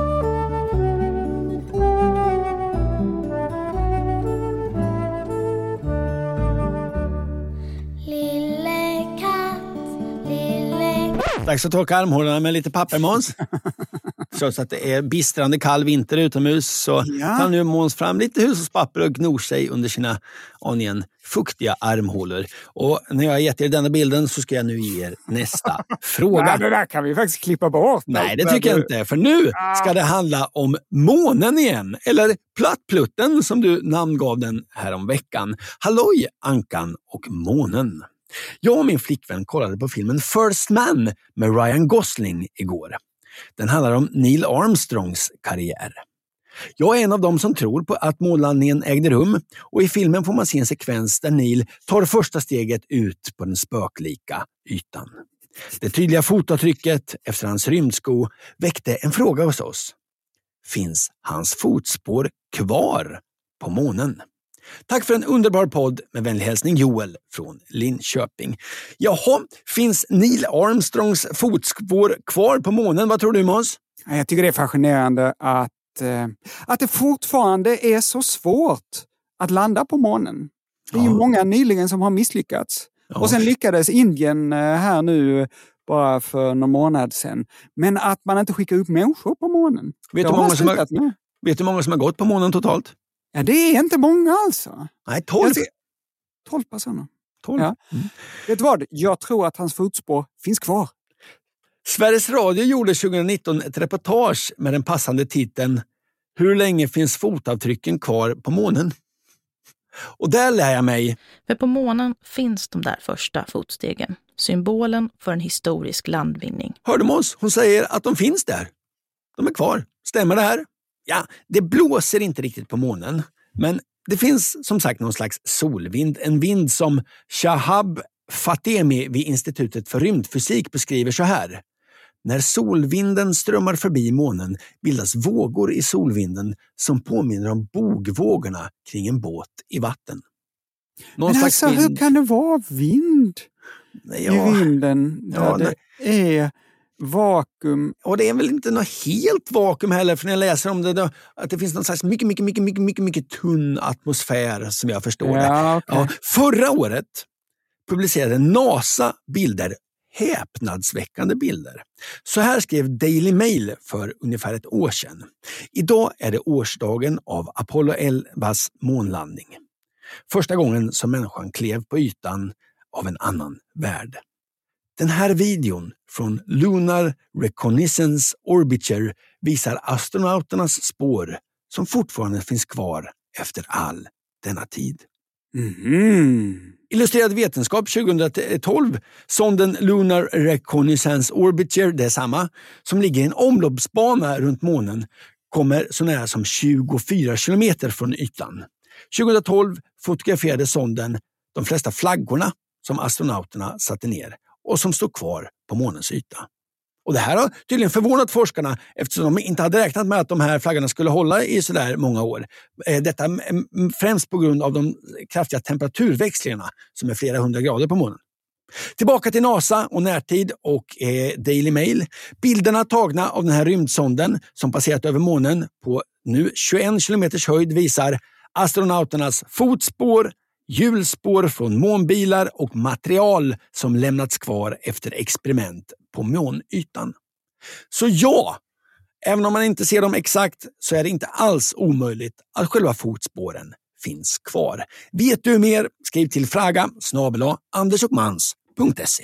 Dags att torka armhålorna med lite papper, Måns. Trots att det är bistrande kall vinter utomhus så ja. Kan nu Måns fram lite hushållspapper och gnor sig under sina aningen fuktiga armhålor. Och när jag har gett er denna bilden så ska jag nu ge er nästa fråga. Nej, det där kan vi faktiskt klippa bort. Nej, det tycker jag inte. För nu ska det handla om månen igen. Eller plattplutten som du namngav den här om veckan. Halloj, Ankan och månen. Jag och min flickvän kollade på filmen First Man med Ryan Gosling igår. Den handlar om Neil Armstrongs karriär. Jag är en av dem som tror på att månlandningen ägde rum, och i filmen får man se en sekvens där Neil tar första steget ut på den spöklika ytan. Det tydliga fotavtrycket efter hans rymdsko väckte en fråga hos oss. Finns hans fotspår kvar på månen? Tack för en underbar podd, med vänlig hälsning Joel från Linköping. Jaha, finns Neil Armstrongs fotspår kvar på månen? Vad tror du, Måns? Jag tycker det är fascinerande att, eh, att det fortfarande är så svårt att landa på månen. Det är ja. ju många nyligen som har misslyckats. Ja. Och sen lyckades Indien eh, här nu bara för någon månad sedan. Men att man inte skickar upp människor på månen. Vet du många som har, vet du många som har gått på månen totalt? Ja, det är inte många alltså. Nej, tolv. Ser... tolv personer. tolv. Ja. Mm. Vet du vad? Jag tror att hans fotspår finns kvar. Sveriges Radio gjorde tjugonitton ett reportage med den passande titeln Hur länge finns fotavtrycken kvar på månen? Och där lär jag mig. För på månen finns de där första fotstegen. Symbolen för en historisk landvinning. Hörde Måns? Hon säger att de finns där. De är kvar. Stämmer det här? Ja, det blåser inte riktigt på månen, men det finns som sagt någon slags solvind. En vind som Shahab Fatemi vid Institutet för rymdfysik beskriver så här. När solvinden strömmar förbi månen bildas vågor i solvinden som påminner om bogvågorna kring en båt i vatten. Någon men alltså, vind... hur kan det vara vind ja. i vinden där ja, det nej. är... vakuum. Och det är väl inte något helt vakuum heller, för när jag läser om det då, att det finns någon slags mycket, mycket, mycket, mycket, mycket, mycket tunn atmosfär som jag förstår ja, det. okay. Ja, förra året publicerade NASA bilder, häpnadsväckande bilder. Så här skrev Daily Mail för ungefär ett år sedan. Idag är det årsdagen av Apollo elvas månlandning. Första gången som människan klev på ytan av en annan värld. Den här videon från Lunar Reconnaissance Orbiter visar astronauternas spår som fortfarande finns kvar efter all denna tid. Mm. Illustrerad vetenskap tjugohundratolv, sonden Lunar Reconnaissance Orbiter, det är samma, som ligger i en omloppsbana runt månen, kommer så nära som tjugofyra kilometer från ytan. tjugohundratolv fotograferade sonden de flesta flaggorna som astronauterna satte ner och som stod kvar på månens yta. Och det här har tydligen förvånat forskarna eftersom de inte hade räknat med att de här flaggorna skulle hålla i så där många år. Detta främst på grund av de kraftiga temperaturväxlingarna som är flera hundra grader på månen. Tillbaka till NASA och närtid och eh, Daily Mail. Bilderna tagna av den här rymdsonden som passerat över månen på nu tjugoen kilometers höjd visar astronauternas fotspår, hjulspår från månbilar och material som lämnats kvar efter experiment på månytan. Så ja, även om man inte ser dem exakt så är det inte alls omöjligt att själva fotspåren finns kvar. Vet du mer? Skriv till fraga snabel-a andersochmans punkt se.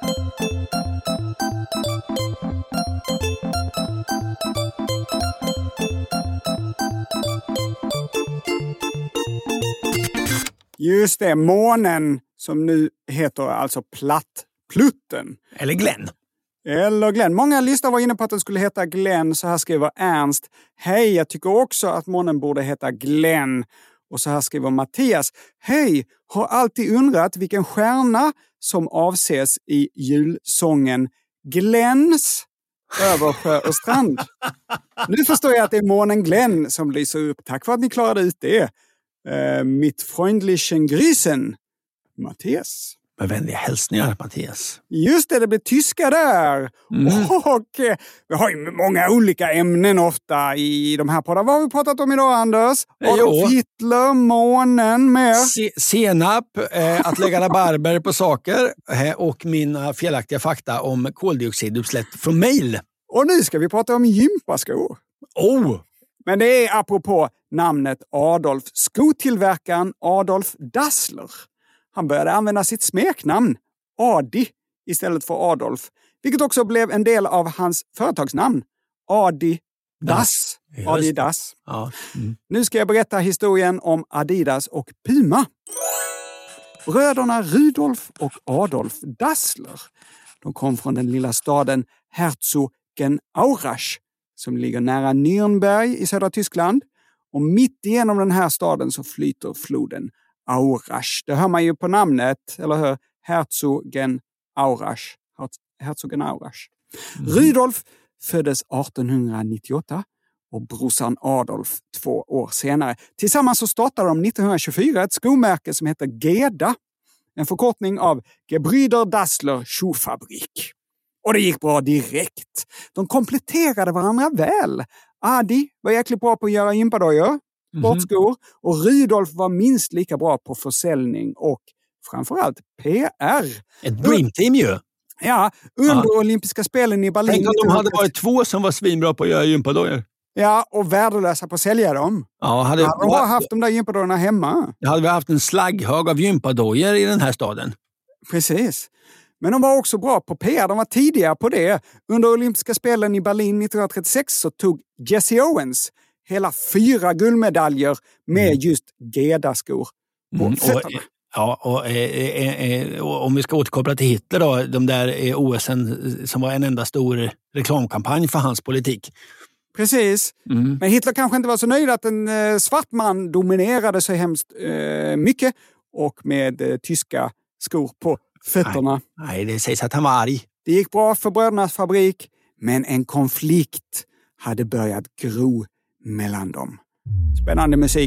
Just det, månen som nu heter alltså Plattplutten. Eller Glenn. Eller Glenn. Många listor var inne på att den skulle heta Glenn. Så här skriver Ernst. Hej, jag tycker också att månen borde heta Glenn. Och så här skriver Mattias. Hej, har alltid undrat vilken stjärna som avses i julsången Glenns över sjö och strand. Nu förstår jag att det är månen Glenn som lyser upp. Tack för att ni klarade ut det. Uh, mitt freundlichen Grüßen, Mattias. Med vänliga hälsningar, Mattias. Just det, det blir tyska där. Mm. Och eh, vi har ju många olika ämnen ofta i de här poddarna. Vad har vi pratat om idag, Anders? Adolf Hitler, månen, mer. Se- senap, eh, att lägga rabarber på saker eh, och mina felaktiga fakta om koldioxidutsläpp från mail. Och nu ska vi prata om gympaskor. Oh! Men det är apropå namnet Adolf, skotillverkaren Adolf Dassler. Han började använda sitt smeknamn, Adi, istället för Adolf. Vilket också blev en del av hans företagsnamn, Adi Das. Adidas. Ja. Mm. Nu ska jag berätta historien om Adidas och Puma. Bröderna Rudolf och Adolf Dassler. De kom från den lilla staden Herzogenaurach som ligger nära Nürnberg i södra Tyskland. Och mitt igenom den här staden så flyter floden Aurach. Det hör man ju på namnet, eller hur? Herzogenaurach. Herzogenaurach. Mm. Rudolf föddes artonhundranittioåtta och brorsan Adolf två år senare. Tillsammans så startade de nittonhundratjugofyra ett skomärke som heter Geda. En förkortning av Gebrüder Dassler Schuhfabrik. Och det gick bra direkt. De kompletterade varandra väl. Adi var jäkligt bra på att göra gympadojor, sportskor. Mm-hmm. Och Rudolf var minst lika bra på försäljning och framförallt P R. Ett dreamteam ju. Ja, under ja. olympiska spelen i Berlin. Tänk om de hade varit två som var svinbra på att göra gympadojor. Ja, och värdelösa på att sälja dem. Ja, hade, hade de bara haft de där gympadojorna hemma. Hade vi haft en slagghög av gympadojor i den här staden. Precis. Men de var också bra på P R. De var tidiga på det. Under olympiska spelen i Berlin nittonhundratrettiosex så tog Jesse Owens hela fyra guldmedaljer med mm. just Geda-skor på mm, fötterna. Och, ja, och, eh, eh, och om vi ska återkoppla till Hitler då, de där eh, O S:en som var en enda stor reklamkampanj för hans politik. Precis. Mm. Men Hitler kanske inte var så nöjd att en eh, svart man dominerade så hemskt eh, mycket och med eh, tyska skor på fötterna. Nej, nej, det sägs att han var arg. Det gick bra för brödernas fabrik, men en konflikt hade börjat gro mellan dem. Spännande musik.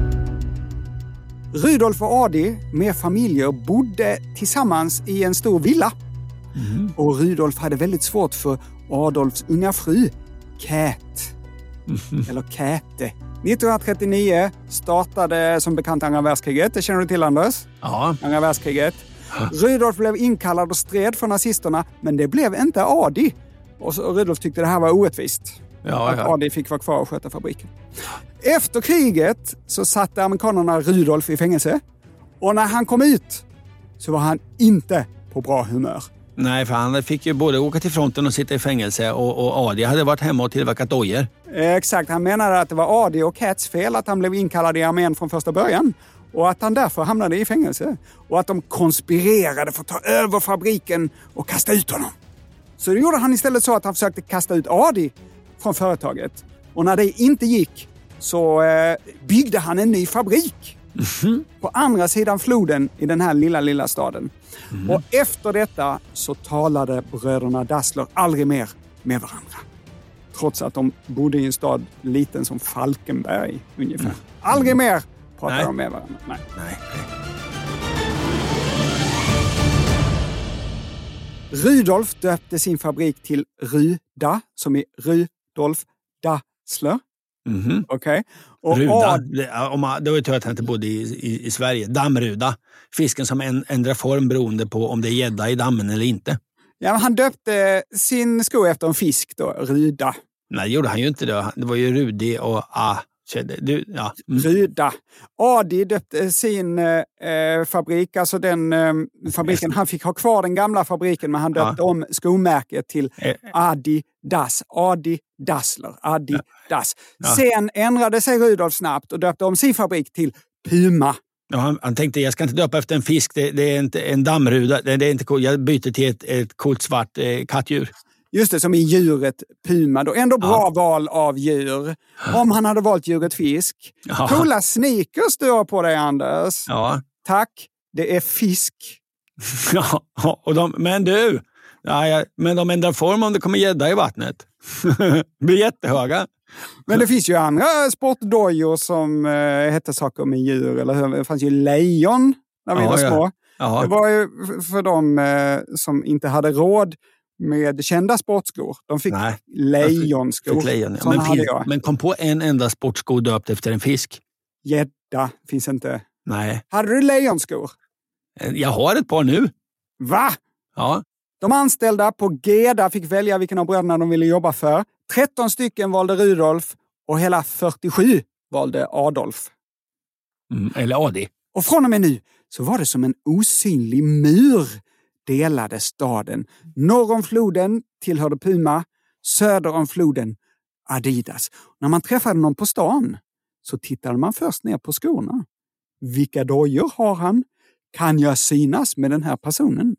Rudolf och Adi med familjer bodde tillsammans i en stor villa. Mm. Och Rudolf hade väldigt svårt för Adolfs unga fru, Kat. Mm. Eller Käte. nittonhundratrettionio startade som bekant andra världskriget. Det känner du till, Anders? Ja. Andra världskriget. Rudolf blev inkallad och stred för nazisterna, men det blev inte Adi. Och så Rudolf tyckte det här var orättvist. Ja, att ja. Adi fick vara kvar och sköta fabriken. Efter kriget så satte amerikanerna Rudolf i fängelse. Och när han kom ut så var han inte på bra humör. Nej, för han fick ju både åka till fronten och sitta i fängelse och, och Adi hade varit hemma och tillverkat dojor. Exakt, han menade att det var Adi och Kats fel att han blev inkallad i armén från första början. Och att han därför hamnade i fängelse. Och att de konspirerade för att ta över fabriken och kasta ut honom. Så det gjorde han istället så att han försökte kasta ut Adi från företaget. Och när det inte gick så eh, byggde han en ny fabrik. Mm-hmm. På andra sidan floden i den här lilla, lilla staden. Mm. Och efter detta så talade bröderna Dassler aldrig mer med varandra. Trots att de bodde i en stad liten som Falkenberg ungefär. Mm. Aldrig mer pratade de med varandra. Nej. Nej. Rudolf döpte sin fabrik till Ruda, som är Rudolf Dassler. Mm-hmm. Okej. Okay. Ruda, Ad... det var ju tur att han inte bodde i, i, i Sverige. Dammruda, fisken som ändrar form beroende på om det är gädda i dammen eller inte. Ja, han döpte sin sko efter en fisk då, Ruda. Nej, det gjorde han ju inte då. Det var ju Rudi och ah, du, ja. Mm. Ruda. Adi döpte sin eh, fabrik, alltså den eh, fabriken, han fick ha kvar den gamla fabriken, men han döpte ja. om skomärket till Adidas. Adi Dassler. Adi Das. Ja. Sen ändrade sig Rudolf snabbt och döpte om sin fabrik till Puma. Ja, han, han tänkte, jag ska inte döpa efter en fisk, det, det är inte en dammruda, det, det är inte cool. Jag byter till ett, ett coolt svart eh, kattdjur. Just det, som i djuret Puma då. Ändå bra ja. val av djur. Om han hade valt djuret fisk. Ja. Coola sneakers du har på dig, Anders. Ja. Tack, det är fisk. Ja, och de, men du, ja, men de ändrar form om det kommer gädda i vattnet. Det blir jättehöga. Men det finns ju andra sportdojor som eh, hette saker med djur. Eller hur? Det fanns ju lejon när vi ja, var små. Ja. Det var ju för de eh, som inte hade råd med kända sportskor. De fick Nej, lejonskor. Fick lejon, ja. men, fin, men kom på en enda sportsko döpt efter en fisk. Gädda finns inte. Nej. Hade du lejonskor? Jag har ett par nu. Va? Ja. De anställda på Geda fick välja vilken av bröderna de ville jobba för. tretton stycken valde Rudolf och hela fyrtiosju valde Adolf. Mm, eller Adi. Och från och med nu så var det som en osynlig mur delade staden. Norr om floden tillhörde Puma, söder om floden Adidas. När man träffade någon på stan så tittade man först ner på skorna. Vilka dojor har han? Kan jag synas med den här personen?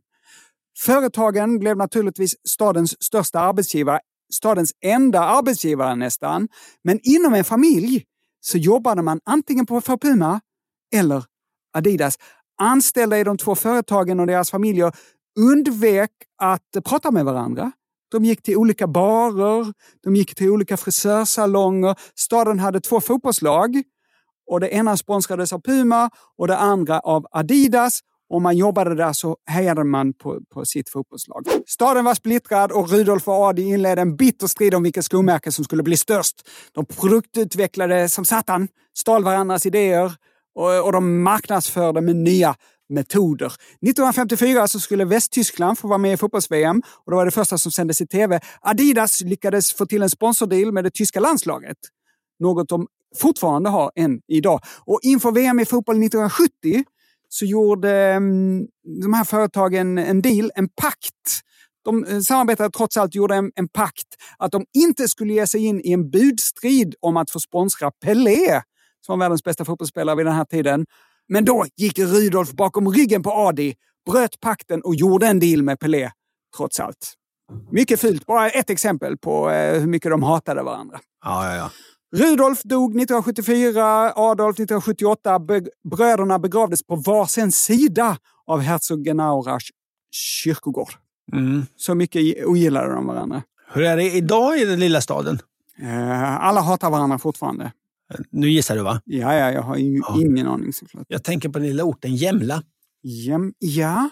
Företagen blev naturligtvis stadens största arbetsgivare, stadens enda arbetsgivare nästan. Men inom en familj så jobbade man antingen på för Puma eller Adidas. Anställda i de två företagen och deras familjer undvek att prata med varandra. De gick till olika barer, de gick till olika frisörsalonger. Staden hade två fotbollslag och det ena sponsrades av Puma och det andra av Adidas. Om man jobbade där så hejade man på, på sitt fotbollslag. Staden var splittrad och Rudolf och Adi inledde en bitter strid om vilka skomärken som skulle bli störst. De produktutvecklade som satan, stal varandras idéer och, och de marknadsförde med nya metoder. nittonhundrafemtiofyra så skulle Västtyskland få vara med i fotbolls-V M och det var det första som sändes i tv. Adidas lyckades få till en sponsordeal med det tyska landslaget. Något de fortfarande har än idag. Och inför V M i fotboll nittonhundrasjuttio så gjorde um, de här företagen en deal, en pakt. De samarbetade trots allt, gjorde en, en pakt att de inte skulle ge sig in i en budstrid om att få sponsra Pelé, som var världens bästa fotbollsspelare vid den här tiden. Men då gick Rudolf bakom ryggen på Adi, bröt pakten och gjorde en deal med Pelé, trots allt. Mycket fult, bara ett exempel på eh, hur mycket de hatade varandra. Ja, ja, ja. Rudolf dog nittonhundrasjuttiofyra, Adolf nittonhundrasjuttioåtta. Be- bröderna begravdes på varsin sida av Herzogenauras kyrkogård. Mm. Så mycket ogillade de varandra. Hur är det idag i den lilla staden? Eh, alla hatar varandra fortfarande. Nu gissar du, va? Ja, ja jag har in, ja. ingen aning såklart. Jag tänker på den lilla orten Jämla. Jäm, ja.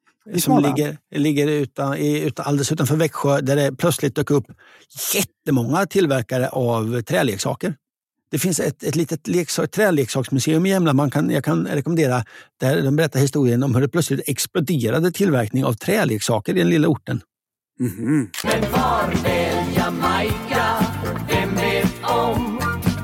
Som ligger, ligger utan, utan, alldeles utanför Växjö, där det plötsligt dök upp jättemånga tillverkare av träleksaker. Det finns ett, ett litet leksak, träleksaksmuseum i Jämla man kan, jag kan rekommendera, där de berättar historien om hur det plötsligt exploderade tillverkning av träleksaker i den lilla orten. Mm-hmm. Men var väl Jamaica, vem vet om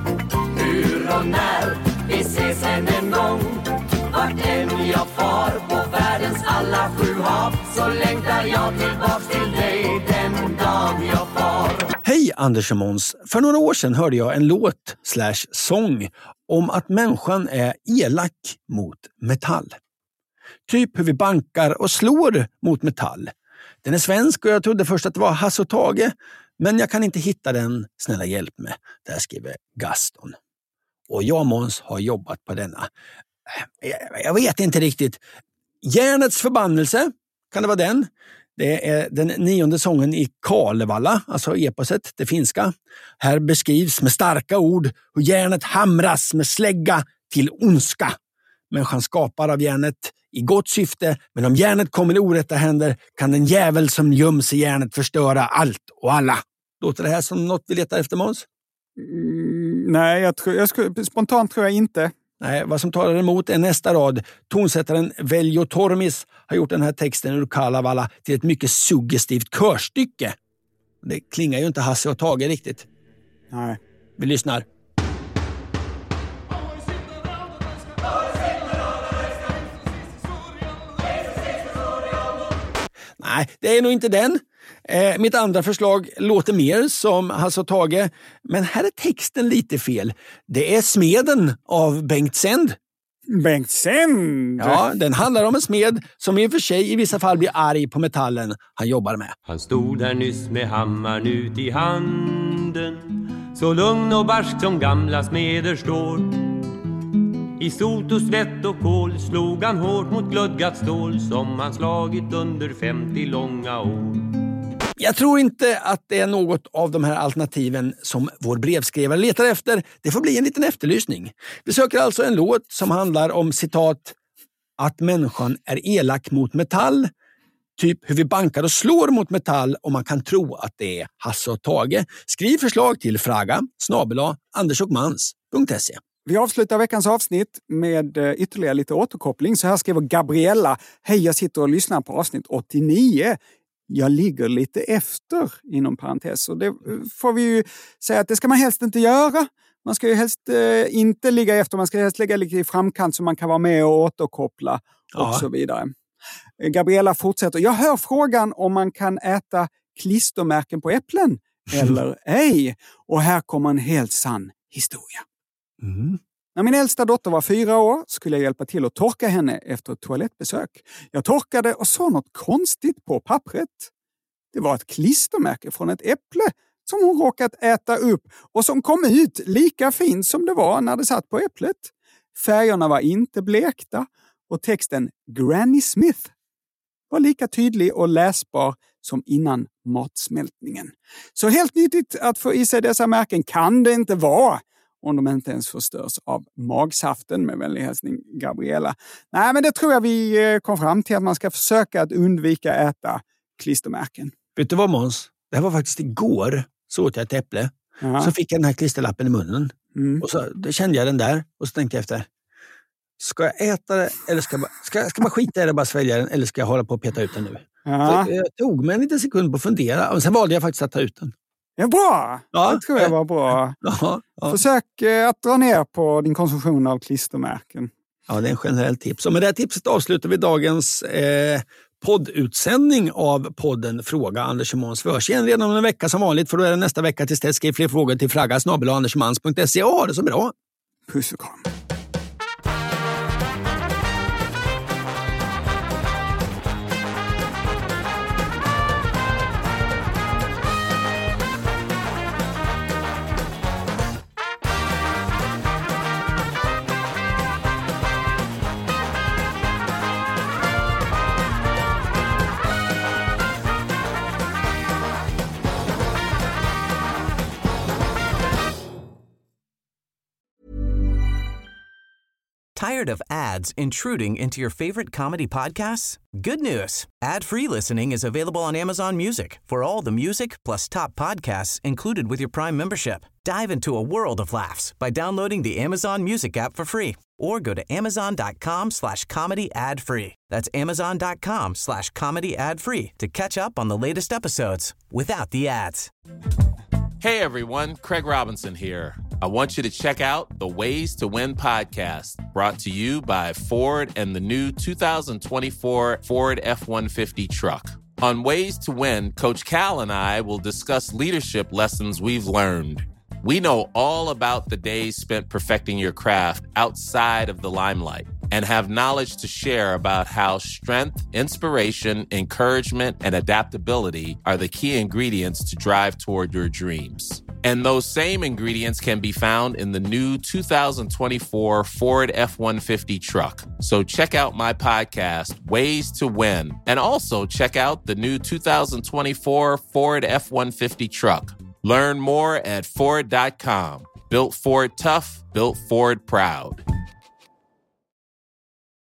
hur och när vi ses än en gång. Vart än jag far på världens alla sju hav, så längtar jag tillbaks till dig den dag jag far. Hej Anders och Måns. För några år sedan hörde jag en låt slash sång om att människan är elak mot metall. Typ hur vi bankar och slår mot metall. Den är svensk och jag trodde först att det var Hasse och Tage. Men jag kan inte hitta den, snälla hjälp mig. Där skriver Gaston. Och jag, Måns, har jobbat på denna. Jag vet inte riktigt. Järnets förbannelse, kan det vara den? Det är den nionde sången i Kalevala, alltså eposet, det finska. Här beskrivs med starka ord hur järnet hamras med slägga till ondska. Människan skapar av järnet i gott syfte, men om järnet kommer i orätta händer kan den jävel som göms i järnet förstöra allt och alla. Låter det här som något vi letar efter, Måns? Mm, nej, jag tror, jag skulle, spontant tror jag inte. Nej, vad som talar emot är nästa rad. Tonsättaren Veljo Tormis har gjort den här texten ur Kalevala till ett mycket suggestivt körstycke. Det klingar ju inte Hasse och Tage riktigt. Nej. Vi lyssnar. Nej, det är nog inte den. Eh, mitt andra förslag låter mer som Hasse och Tage, men här är texten lite fel. Det är Smeden av Bengt Sänd. Bengt Sänd? Ja, den handlar om en smed som i och för sig i vissa fall blir arg på metallen han jobbar med. Han stod där nyss med hammaren ut i handen, så lugn och barsk som gamla smeder står. I sot och svett och kol slog han hårt mot glödgat stål som han slagit under femtio långa år. Jag tror inte att det är något av de här alternativen som vår brevskrivare letar efter. Det får bli en liten efterlysning. Vi söker alltså en låt som handlar om citat att människan är elak mot metall. Typ hur vi bankar och slår mot metall och man kan tro att det är Hasse och Tage. Skriv förslag till fraga snabel-a andersochmans punkt se. Vi avslutar veckans avsnitt med ytterligare lite återkoppling. Så här skriver Gabriella. Hej, jag sitter och lyssnar på avsnitt åttionio. Jag ligger lite efter, inom parentes. Och det får vi ju säga att det ska man helst inte göra. Man ska ju helst eh, inte ligga efter. Man ska helst lägga lite i framkant så man kan vara med och återkoppla och ja. så vidare. Gabriella fortsätter. Jag hör frågan om man kan äta klistermärken på äpplen eller ej. Och här kommer en helt sann historia. Mm. När min äldsta dotter var fyra år skulle jag hjälpa till att torka henne efter ett toalettbesök. Jag torkade och såg något konstigt på pappret. Det var ett klistermärke från ett äpple som hon råkat äta upp och som kom ut lika fint som det var när det satt på äpplet. Färgerna var inte blekta och texten Granny Smith var lika tydlig och läsbar som innan matsmältningen. Så helt nyttigt att få i sig dessa märken kan det inte vara. Om de inte ens förstörs av magsaften, med vänlig hälsning Gabriella. Nej, men det tror jag vi kom fram till att man ska försöka att undvika äta klistermärken. Vet du vad, Måns? Det här var faktiskt igår, så åt jag ett äpple. Ja. Så fick jag den här klisterlappen i munnen. Mm. Och så då kände jag den där och så tänkte jag efter. Ska jag äta det eller ska jag, ska, ska man skita i det och bara svälja den eller ska jag hålla på och peta ut den nu? Ja. Så jag tog mig en liten sekund på att fundera och sen valde jag faktiskt att ta ut den. Ja, bra! Ja, det tror jag var bra. Ja, ja. Försök eh, att dra ner på din konsumtion av klistermärken. Ja, det är en generell tips. Och med det här tipset avslutar vi dagens eh, poddutsändning av podden Fråga Anders och Måns. Vi hörs igen redan om en vecka som vanligt, för då är det nästa vecka. Tills dess skriv fler frågor till fraga snabel-a andersochmans punkt se. Ja, det är så bra. Puss och kram. Tired of ads intruding into your favorite comedy podcasts? Good news. Ad-free listening is available on Amazon Music for all the music plus top podcasts included with your Prime membership. Dive into a world of laughs by downloading the Amazon Music app for free or go to amazon.com slash comedy ad free. That's amazon.com slash comedy ad free to catch up on the latest episodes without the ads. Hey everyone, Craig Robinson here. I want you to check out the Ways to Win podcast, brought to you by Ford and the new two thousand twenty-four Ford F one fifty truck. On Ways to Win, Coach Cal and I will discuss leadership lessons we've learned. We know all about the days spent perfecting your craft outside of the limelight. and have knowledge to share about how strength, inspiration, encouragement, and adaptability are the key ingredients to drive toward your dreams. And those same ingredients can be found in the new two thousand twenty-four Ford F one fifty truck. So check out my podcast, Ways to Win, and also check out the new two thousand twenty-four Ford F one fifty truck. Learn more at Ford dot com. Built Ford tough, built Ford proud.